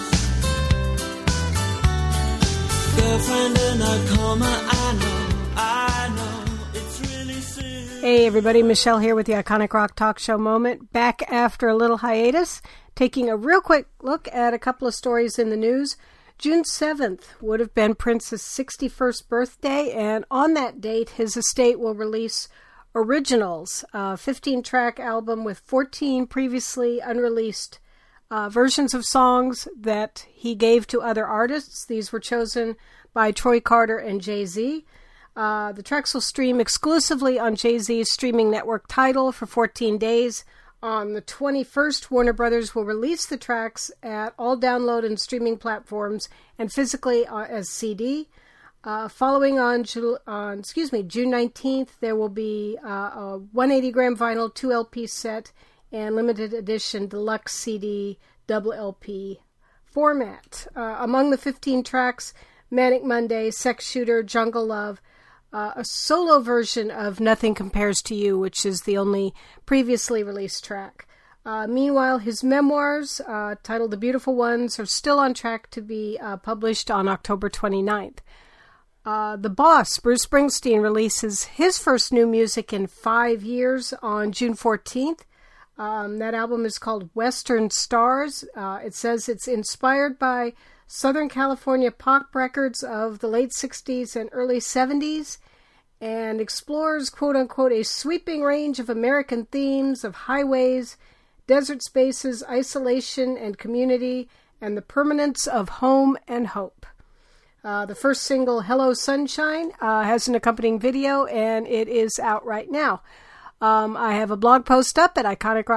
H: Girlfriend in a coma, I know, it's really serious.
I: Hey everybody, Michelle here with the Iconic Rock Talk Show Moment. Back after a little hiatus, taking a real quick look at a couple of stories in the news. June 7th would have been Prince's 61st birthday, and on that date, his estate will release Originals, a 15-track album with 14 previously unreleased versions of songs that he gave to other artists. These were chosen by Troy Carter and Jay-Z. The tracks will stream exclusively on Jay-Z's streaming network Tidal for 14 days. On the 21st, Warner Brothers will release the tracks at all download and streaming platforms and physically as CD. Following on June 19th, there will be a 180-gram vinyl 2 LP set and limited edition deluxe CD double LP format. Among the 15 tracks, Manic Monday, Sex Shooter, Jungle Love, a solo version of Nothing Compares to You, which is the only previously released track. Meanwhile, his memoirs, titled The Beautiful Ones, are still on track to be published on October 29th. The Boss, Bruce Springsteen, releases his first new music in 5 years on June 14th. That album is called Western Stars. It says it's inspired by Southern California pop records of the late 60s and early 70s, and explores, quote-unquote, a sweeping range of American themes of highways, desert spaces, isolation and community, and the permanence of home and hope. The first single, Hello Sunshine, has an accompanying video, and it is out right now. I have a blog post up at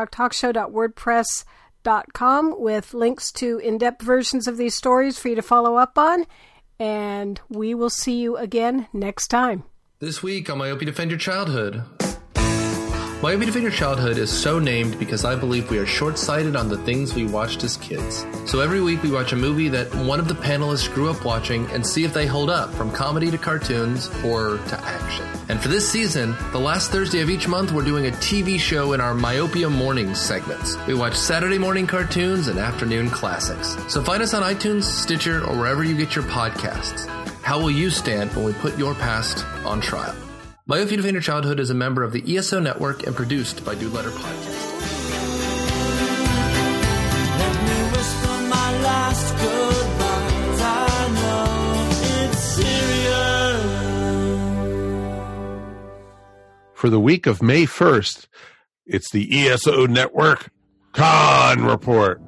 I: iconicrocktalkshow.wordpress.com with links to in-depth versions of these stories for you to follow up on, and we will see you again next time.
J: This week on Myopia Defend Your Childhood. Myopia Defend Your Childhood is so named because I believe we are short-sighted on the things we watched as kids. So every week we watch a movie that one of the panelists grew up watching and see if they hold up, from comedy to cartoons or to action. And for this season, the last Thursday of each month, we're doing a TV show in our Myopia Mornings segments. We watch Saturday morning cartoons and afternoon classics. So find us on iTunes, Stitcher, or wherever you get your podcasts. How will you stand when we put your past on trial? Myopia Defend Your Childhood is a member of the ESO Network and produced by Dude Letter Podcast.
H: Let me whisper my last goodbyes. I know it's serious.
C: For the week of May 1st, it's the ESO Network Con Report.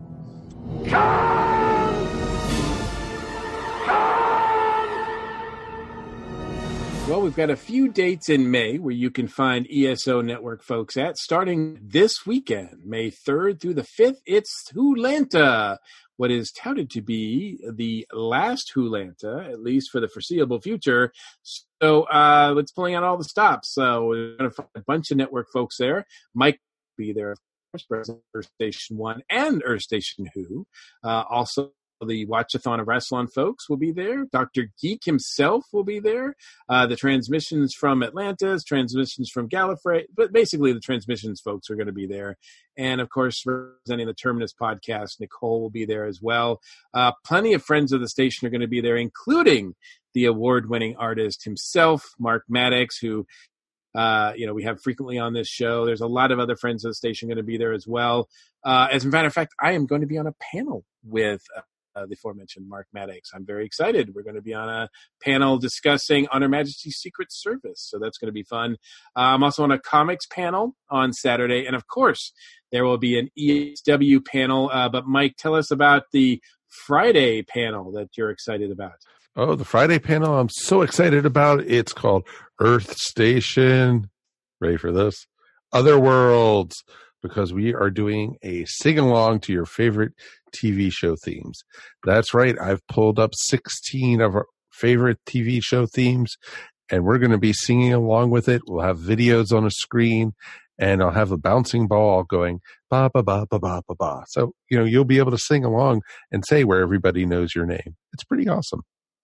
D: Well, we've got a few dates in May where you can find ESO Network folks at. Starting this weekend, May 3rd through the 5th, it's Wholanta, what is touted to be the last Wholanta, at least for the foreseeable future. So it's pulling out all the stops. So we're going to find a bunch of network folks there. Mike will be there, of course, President of Earth Station 1 and Earth Station Who. Also, the Watchathon of Rassilon folks will be there. Dr. Geek himself will be there. The transmissions from Atlantis, transmissions from Gallifrey, but basically the transmissions folks are going to be there. And, of course, representing the Terminus podcast, Nicole will be there as well. Plenty of friends of the station are going to be there, including the award-winning artist himself, Mark Maddox, who we have frequently on this show. There's a lot of other friends of the station going to be there as well. As a matter of fact, I am going to be on a panel with the aforementioned Mark Maddox. I'm very excited. We're going to be on a panel discussing On Her Majesty's Secret Service, so that's going to be fun. I'm also on a comics panel on Saturday, and of course, there will be an ESW panel. But Mike, tell us about the Friday panel that you're excited about.
C: Oh, the Friday panel I'm so excited about. It's called Earth Station. Ready for this? Other Worlds, because we are doing a sing-along to your favorite TV show themes. That's right. I've pulled up 16 of our favorite TV show themes, and we're going to be singing along with it. We'll have videos on a screen, and I'll have a bouncing ball going ba ba ba ba ba ba ba. So, you'll be able to sing along and say where everybody knows your name. It's pretty awesome.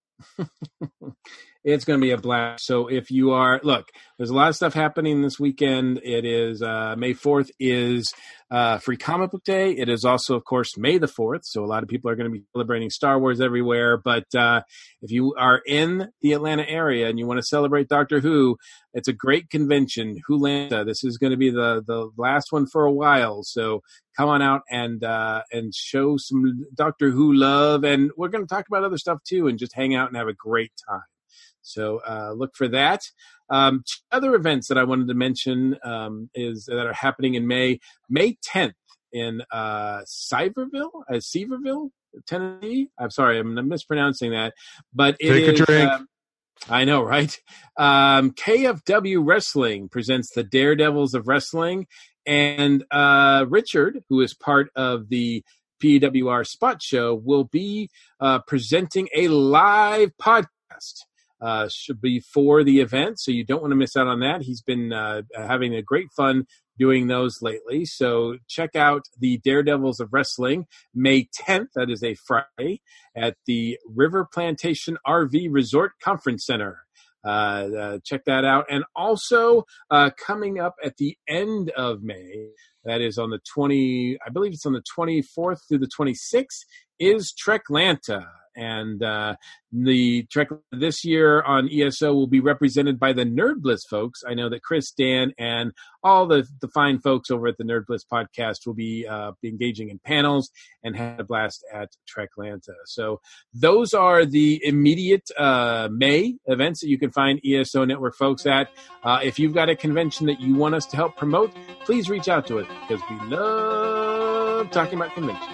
D: It's going to be a blast. So if you are, look, there's a lot of stuff happening this weekend. It is May 4th is Free Comic Book Day. It is also, of course, May the 4th. So a lot of people are going to be celebrating Star Wars everywhere. But if you are in the Atlanta area and you want to celebrate Doctor Who, it's a great convention, Wholanta. This is going to be the last one for a while. So come on out and show some Doctor Who love. And we're going to talk about other stuff too and just hang out and have a great time. So look for that. Other events that I wanted to mention is that are happening in May 10th in Sevierville, Tennessee. I'm sorry, I'm mispronouncing that, but it
C: Take
D: is.
C: A drink.
D: I know, right? KFW Wrestling presents the Daredevils of Wrestling, and Richard, who is part of the PWR Spot Show, will be presenting a live podcast. Should be for the event, so you don't want to miss out on that. He's been having a great fun doing those lately. So check out the Daredevils of Wrestling, May 10th, that is a Friday, at the River Plantation RV Resort Conference Center. Check that out. And also coming up at the end of May, that is on the 24th through the 26th, is Treklanta. And the Trek this year on ESO will be represented by the Nerd Bliss folks. I know that Chris, Dan, and all the fine folks over at the Nerd Bliss podcast will be engaging in panels and have a blast at Treklanta. So those are the immediate May events that you can find ESO Network folks at. If you've got a convention that you want us to help promote, please reach out to us because we love talking about conventions.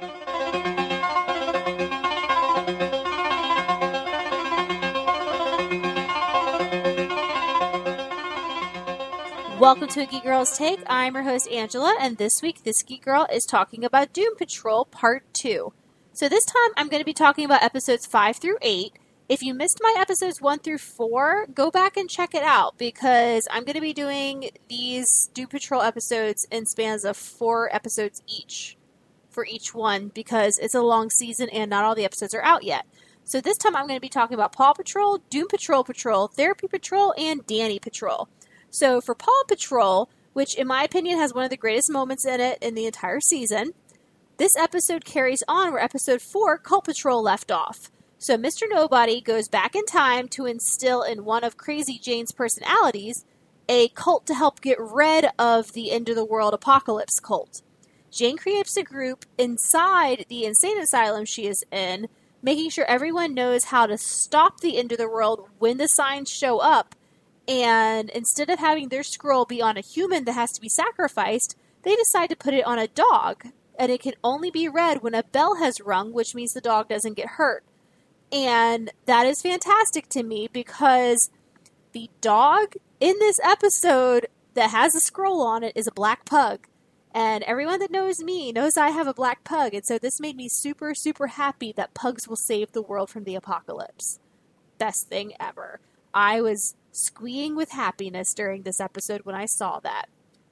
K: Welcome to A Geek Girl's Take. I'm your host, Angela, and this week, this Geek Girl is talking about Doom Patrol Part 2. So this time, I'm going to be talking about episodes 5 through 8. If you missed my episodes 1 through 4, go back and check it out, because I'm going to be doing these Doom Patrol episodes in spans of 4 episodes each, for each one, because it's a long season and not all the episodes are out yet. So this time, I'm going to be talking about Paw Patrol, Doom Patrol Patrol, Therapy Patrol, and Danny Patrol. So for Paw Patrol, which in my opinion has one of the greatest moments in it in the entire season, this episode carries on where episode 4, Cult Patrol, left off. So Mr. Nobody goes back in time to instill in one of Crazy Jane's personalities a cult to help get rid of the end of the world apocalypse cult. Jane creates a group inside the insane asylum she is in, making sure everyone knows how to stop the end of the world when the signs show up. And instead of having their scroll be on a human that has to be sacrificed, they decide to put it on a dog. And it can only be read when a bell has rung, which means the dog doesn't get hurt. And that is fantastic to me because the dog in this episode that has a scroll on it is a black pug. And everyone that knows me knows I have a black pug. And so this made me super, super happy that pugs will save the world from the apocalypse. Best thing ever. I was squeeing with happiness during this episode when I saw that.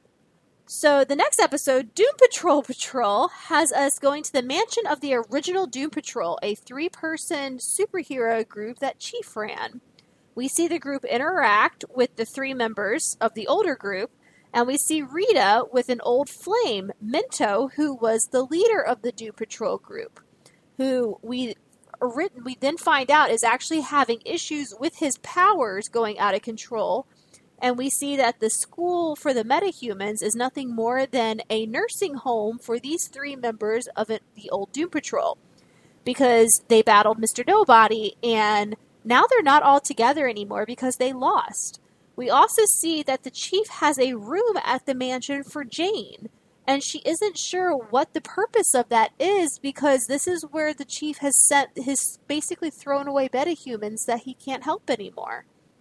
K: So the next episode, Doom Patrol Patrol, has us going to the mansion of the original Doom Patrol, a 3-person superhero group that Chief ran. We see the group interact with the 3 members of the older group, and we see Rita with an old flame, Minto, who was the leader of the Doom Patrol group, who we then find out is actually having issues with his powers going out of control. And we see that the school for the metahumans is nothing more than a nursing home for these 3 members of the old Doom Patrol. Because they battled Mr. Nobody, and now they're not all together anymore because they lost. We also see that the chief has a room at the mansion for Jane. And she isn't sure what the purpose of that is because this is where the chief has sent his basically thrown away metahumans that he can't help anymore.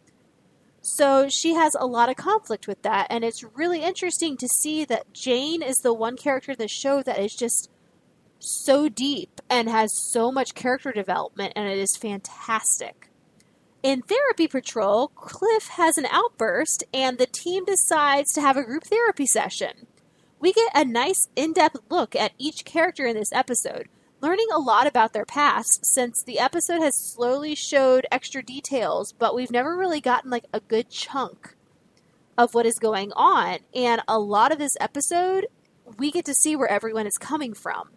K: So she has a lot of conflict with that, and it's really interesting to see that Jane is the one character in the show that is just so deep and has so much character development, and it is fantastic. In Therapy Patrol, Cliff has an outburst, and the team decides to have a group therapy session. We get a nice in-depth look at each character in this episode, learning a lot about their past since the episode has slowly showed extra details, but we've never really gotten like a good chunk of what is going on. And a lot of this episode, we get to see where everyone is coming from.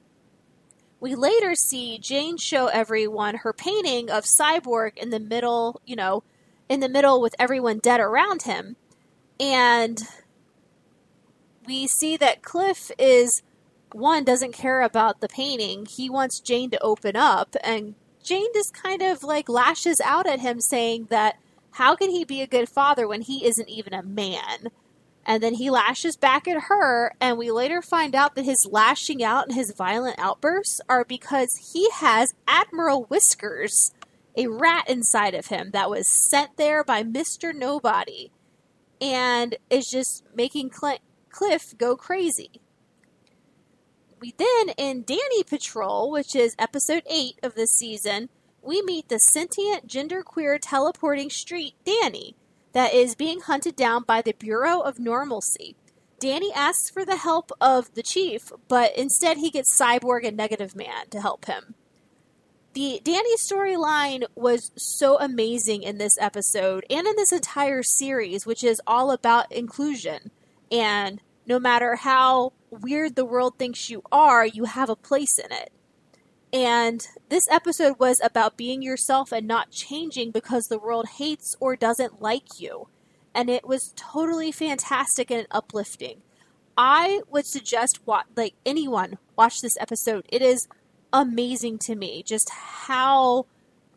K: We later see Jane show everyone her painting of Cyborg in the middle, in the middle with everyone dead around him. And we see that Cliff doesn't care about the painting. He wants Jane to open up, and Jane just kind of lashes out at him saying that how can he be a good father when he isn't even a man? And then he lashes back at her, and we later find out that his lashing out and his violent outbursts are because he has Admiral Whiskers, a rat inside of him that was sent there by Mr. Nobody, and is just making Cliff go crazy. We then, in Danny Patrol, which is episode 8 of this season, we meet the sentient, genderqueer, teleporting street Danny that is being hunted down by the Bureau of Normalcy. Danny asks for the help of the chief, but instead he gets Cyborg and Negative Man to help him. The Danny storyline was so amazing in this episode and in this entire series, which is all about inclusion. And no matter how weird the world thinks you are, you have a place in it. And this episode was about being yourself and not changing because the world hates or doesn't like you. And it was totally fantastic and uplifting. I would suggest anyone watch this episode. It is amazing to me just how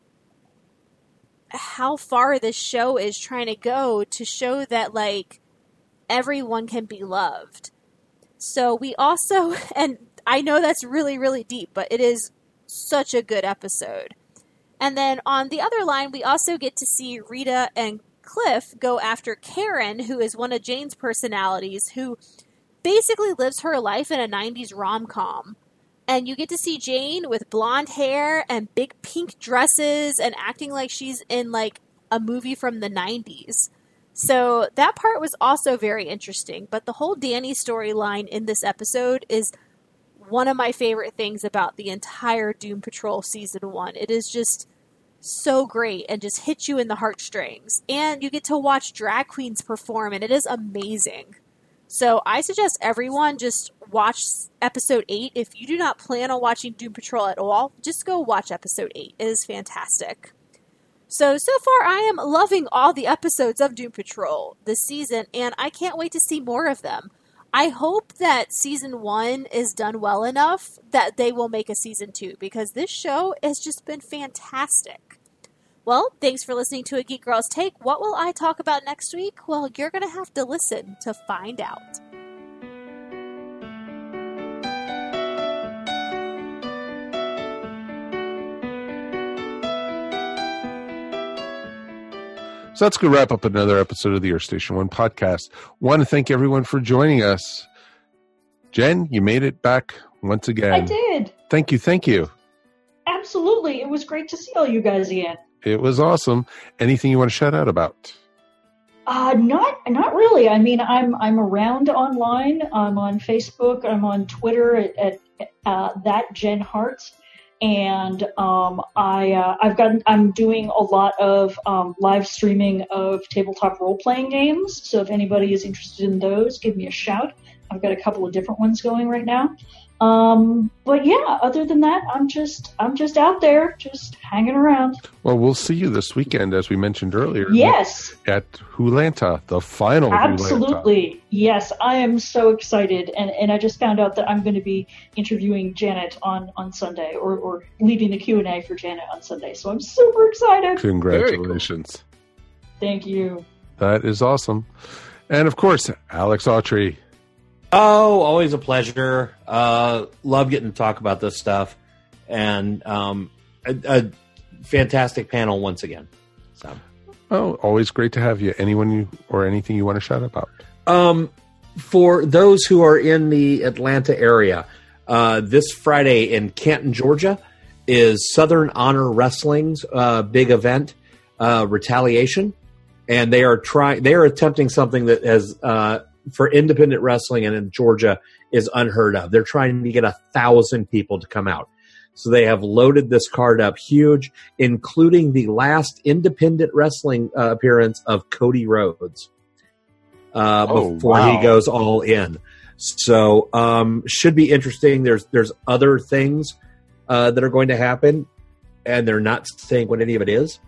K: far this show is trying to go to show that everyone can be loved. So we also, and I know that's really, really deep, but it is such a good episode. And then on the other line, we also get to see Rita and Cliff go after Karen, who is one of Jane's personalities, who basically lives her life in a 90s rom-com. And you get to see Jane with blonde hair and big pink dresses and acting like she's in a movie from the 90s. So that part was also very interesting. But the whole Danny storyline in this episode is one of my favorite things about the entire Doom Patrol Season 1. It is just so great and just hits you in the heartstrings. And you get to watch drag queens perform, and it is amazing. So I suggest everyone just watch episode 8. If you do not plan on watching Doom Patrol at all, just go watch episode 8. It is fantastic. So far I am loving all the episodes of Doom Patrol this season, and I can't wait to see more of them. I hope that season 1 is done well enough that they will make a season 2, because this show has just been fantastic. Well, thanks for listening to A Geek Girl's Take. What will I talk about next week? Well, you're going to have to listen to find out.
C: So that's going to wrap up another episode of the Earth Station 1 podcast. Want to thank everyone for joining us. Jen, you made it back once again.
G: I did.
C: Thank you.
G: Absolutely. It was great to see all you guys again.
C: It was awesome. Anything you want to shout out about?
G: Not really. I mean, I'm around online. I'm on Facebook. I'm on Twitter at that Jen Hartz. And I'm doing a lot of live streaming of tabletop role-playing games. So if anybody is interested in those, give me a shout. I've got a couple of different ones going right now. But yeah, other than that, I'm just out there, just hanging around.
C: Well, we'll see you this weekend, as we mentioned earlier.
G: Yes.
C: At Hulanta, the final
G: Absolutely.
C: Hulanta.
G: Yes, I am so excited. And I just found out that I'm going to be interviewing Janet on Sunday, or leading the Q&A for Janet on Sunday. So I'm super excited.
C: Congratulations.
G: Cool. Thank you.
C: That is awesome. And of course, Alex Autry.
E: Oh, always a pleasure. Love getting to talk about this stuff. And a fantastic panel once again. So.
C: Oh, always great to have you. Anything you want to shout about?
E: For those who are in the Atlanta area, this Friday in Canton, Georgia, is Southern Honor Wrestling's big event, Retaliation. And they are attempting something that has for independent wrestling and in Georgia is unheard of. They're trying to get 1,000 people to come out. So they have loaded this card up huge, including the last independent wrestling appearance of Cody Rhodes before he goes all in. So should be interesting. There's other things that are going to happen, and they're not saying what any of it is.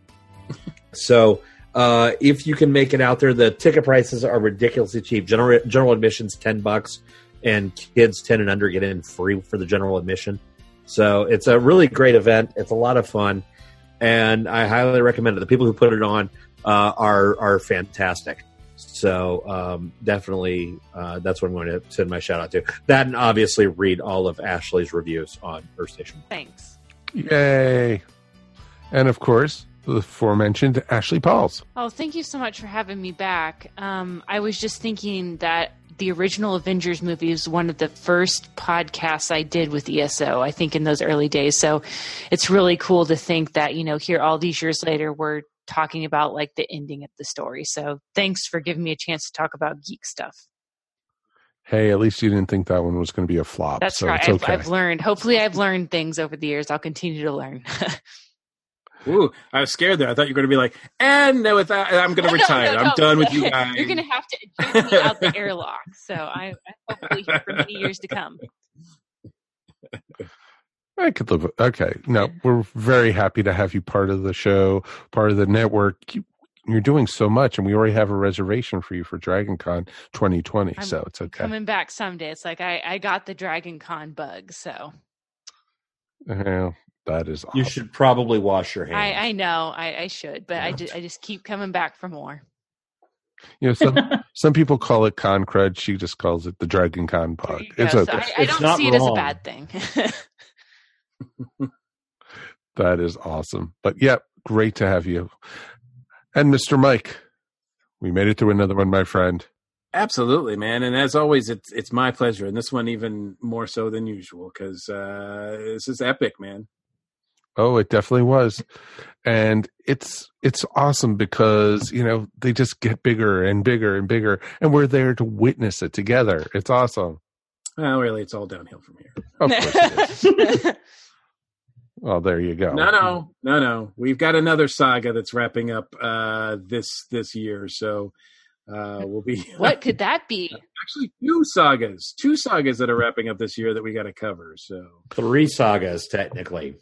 E: So if you can make it out there, the ticket prices are ridiculously cheap. General admission's $10, and kids 10 and under get in free for the general admission. So it's a really great event. It's a lot of fun, and I highly recommend it. The people who put it on are fantastic. So definitely that's what I'm going to send my shout out to. That, and obviously read all of Ashley's reviews on Earth Station.
F: Thanks.
C: Yay. And of course, the aforementioned Ashley Pauls.
F: Oh, thank you so much for having me back. I was just thinking that the original Avengers movie was one of the first podcasts I did with ESO, I think, in those early days. So it's really cool to think that, here all these years later, we're talking about like the ending of the story. So thanks for giving me a chance to talk about geek stuff.
C: Hey, at least you didn't think that one was going to be a flop.
F: That's
C: so
F: right.
C: It's okay.
F: I've learned. Hopefully I've learned things over the years. I'll continue to learn.
D: Ooh, I was scared there. I thought you were going to be like, and with that, I'm going to retire.
F: No.
D: I'm done with you guys.
F: You're going to have to jump me out the airlock. So I hopefully here for many years to come.
C: I could live. Okay. No, we're very happy to have you part of the show, part of the network. You're doing so much, and we already have a reservation for you for Dragon Con 2020, so it's okay.
F: Coming back someday. It's like I got the Dragon Con bug, so.
C: Well, that is awesome.
E: You should probably wash your hands.
F: I know I should, but I just keep coming back for more.
C: You know, some people call it con crud. She just calls it the Dragon Con bug. It's okay.
F: So I don't see it as a bad thing.
C: That is awesome. But yeah, great to have you. And Mr. Mike, we made it through another one, my friend.
D: Absolutely, man. And as always, it's my pleasure. And this one even more so than usual because this is epic, man.
C: Oh, it definitely was. And it's awesome because, you know, they just get bigger and bigger and bigger. And we're there to witness it together. It's awesome.
D: Well, really, it's all downhill from here.
C: Of course it is. Well, there you go.
D: No. We've got another saga that's wrapping up this year. So we'll be.
F: What could that be?
D: Actually, two sagas that are wrapping up this year that we got to cover. So
E: 3 sagas, technically.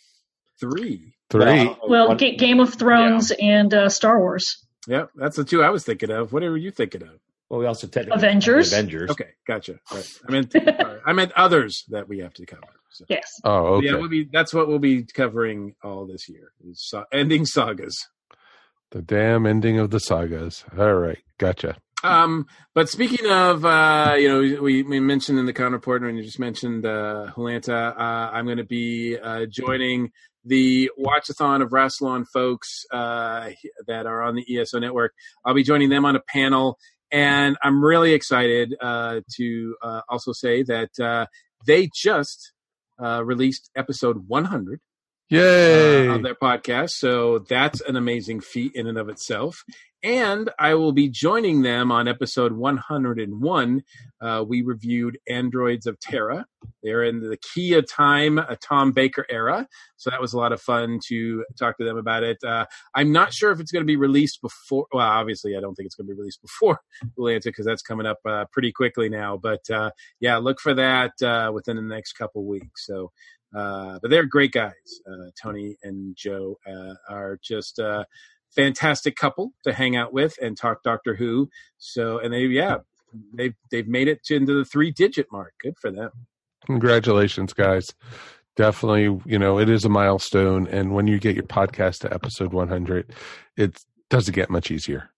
D: 3.
G: Well, Game of Thrones and Star Wars.
D: Yep, that's the 2 I was thinking of. What were you thinking of?
E: Well, we also technically
G: Avengers.
D: Okay, gotcha. Right. I meant others that we have to cover. So.
G: Yes.
C: Oh, okay.
D: Yeah, that's what we'll be covering all this year. Is ending sagas.
C: The damn ending of the sagas. All right, gotcha.
D: But speaking of, we mentioned in the Con Report, and you just mentioned Hulanta, I'm going to be joining the Watchathon of Rassilon folks that are on the ESO network. I'll be joining them on a panel, and I'm really excited to also say that they just released episode 100.
C: Yay!
D: Of their podcast. So that's an amazing feat in and of itself. And I will be joining them on episode 101. We reviewed Androids of Terra. They're in the key of time, a Tom Baker era. So that was a lot of fun to talk to them about it. I'm not sure if it's going to be released before. Well, obviously, I don't think it's going to be released before Atlanta because that's coming up pretty quickly now. But yeah, look for that within the next couple weeks. So. But they're great guys. Tony and Joe are just a fantastic couple to hang out with and talk Doctor Who. So, and they've made it into the 3-digit mark. Good for them.
C: Congratulations, guys. Definitely, it is a milestone. And when you get your podcast to episode 100, it doesn't get much easier.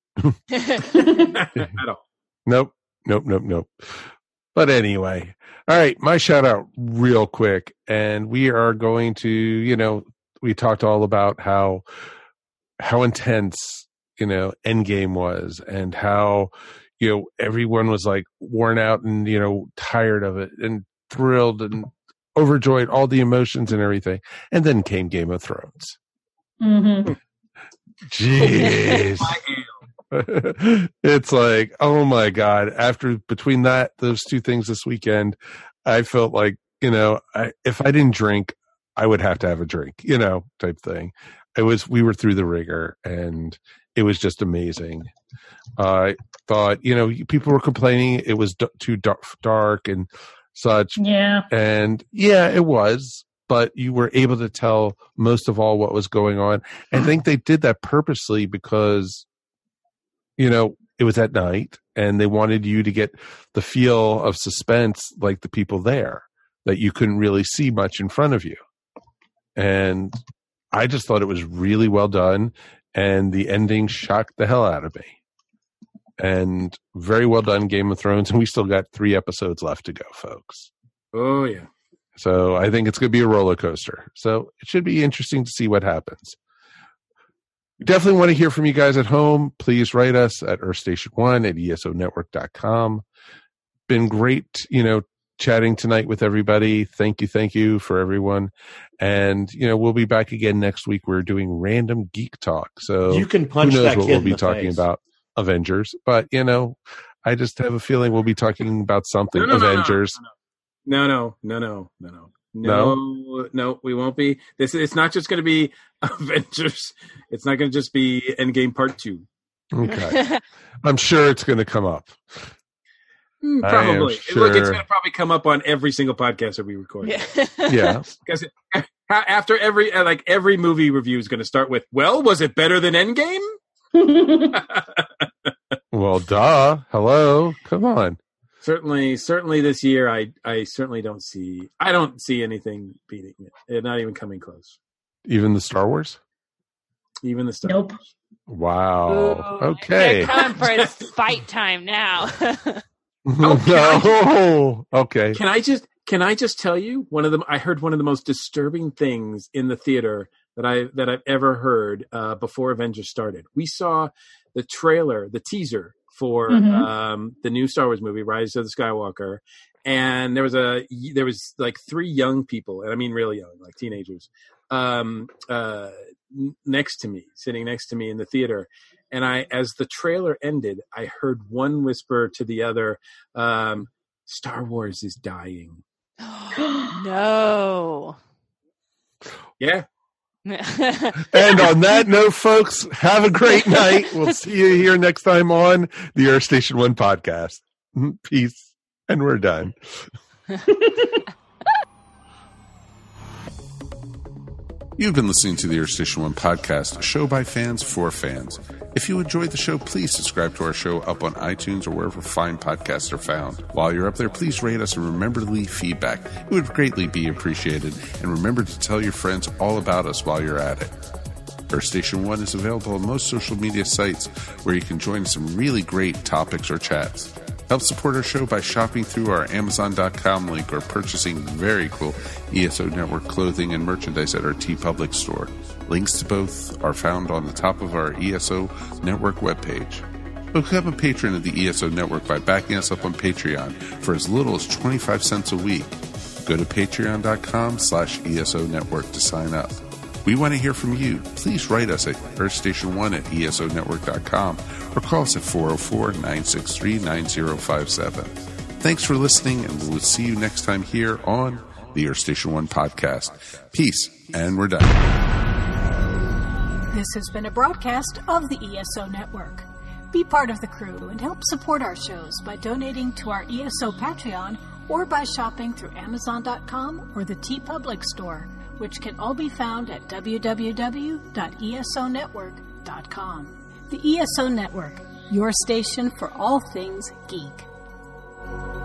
D: At all.
C: Nope. But anyway, all right, my shout out real quick. And we are going to, we talked all about how intense, Endgame was and how, everyone was like worn out and, tired of it and thrilled and overjoyed, all the emotions and everything. And then came Game of Thrones.
G: Mm-hmm.
C: Jeez. It's like, oh my God. Between those two things this weekend, I felt like, if I didn't drink, I would have to have a drink, type thing. We were through the ringer and it was just amazing. I thought, people were complaining it was too dark and such.
G: Yeah.
C: And yeah, it was, but you were able to tell most of all what was going on. I think they did that purposely because, it was at night and they wanted you to get the feel of suspense like the people there, that you couldn't really see much in front of you. And I just thought it was really well done. And the ending shocked the hell out of me. And very well done, Game of Thrones. And we still got 3 episodes left to go, folks.
D: Oh, yeah.
C: So I think it's going to be a roller coaster. So it should be interesting to see what happens. We definitely want to hear from you guys at home. Please write us at earthstation1@esonetwork.com. Been great, chatting tonight with everybody. Thank you for everyone. And, we'll be back again next week. We're doing random geek talk. So
E: you can punch
C: who knows
E: that
C: what
E: kid
C: we'll be
E: in the
C: talking
E: face.
C: about Avengers. But, I just have a feeling we'll be talking about something Avengers.
D: No, we won't be. It's not just going to be Avengers. It's not going to just be Endgame Part 2.
C: Okay. I'm sure it's going to come up.
D: Probably.
C: Sure.
D: Look, it's going to probably come up on every single podcast that we record.
C: Yeah.
D: Because after every movie review is going to start with, well, was it better than Endgame?
C: Well, duh. Hello. Come on.
D: Certainly this year, I certainly don't see anything beating it. It's not even coming close.
C: Even the Star Wars?
D: Even the Star
G: Nope.
D: Wars.
C: Wow.
F: Ooh,
C: Okay.
F: They're coming for its fight time now.
C: No. Okay.
D: Can I just tell you I heard one of the most disturbing things in the theater that I've ever heard before Avengers started. We saw the trailer, the teaser for the new Star Wars movie, Rise of the Skywalker, and there was like 3 young people, and I mean really young, like teenagers, sitting next to me in the theater. And as the trailer ended, I heard one whisper to the other, Star Wars is dying.
F: No.
C: And
D: Yeah.
C: on that note, folks, have a great night. We'll see you here next time on the Earth Station 1 podcast. Peace. And we're done. You've been listening to the Earth Station 1 podcast, a show by fans for fans. If you enjoyed the show, please subscribe to our show up on iTunes or wherever fine podcasts are found. While you're up there, please rate us and remember to leave feedback. It would greatly be appreciated. And remember to tell your friends all about us while you're at it. Earth Station 1 is available on most social media sites where you can join some really great topics or chats. Help support our show by shopping through our Amazon.com link or purchasing very cool ESO Network clothing and merchandise at our TeePublic store. Links to both are found on the top of our ESO Network webpage. Become a patron of the ESO Network by backing us up on Patreon for as little as 25 cents a week. Go to patreon.com/ESO Network to sign up. We want to hear from you. Please write us at earthstation1@esonetwork.com or call us at 404-963-9057. Thanks for listening, and we'll see you next time here on the Earth Station 1 podcast. Peace, and we're done.
A: This has been a broadcast of the ESO Network. Be part of the crew and help support our shows by donating to our ESO Patreon or by shopping through Amazon.com or the TeePublic store, which can all be found at www.esonetwork.com. The ESO Network, your station for all things geek.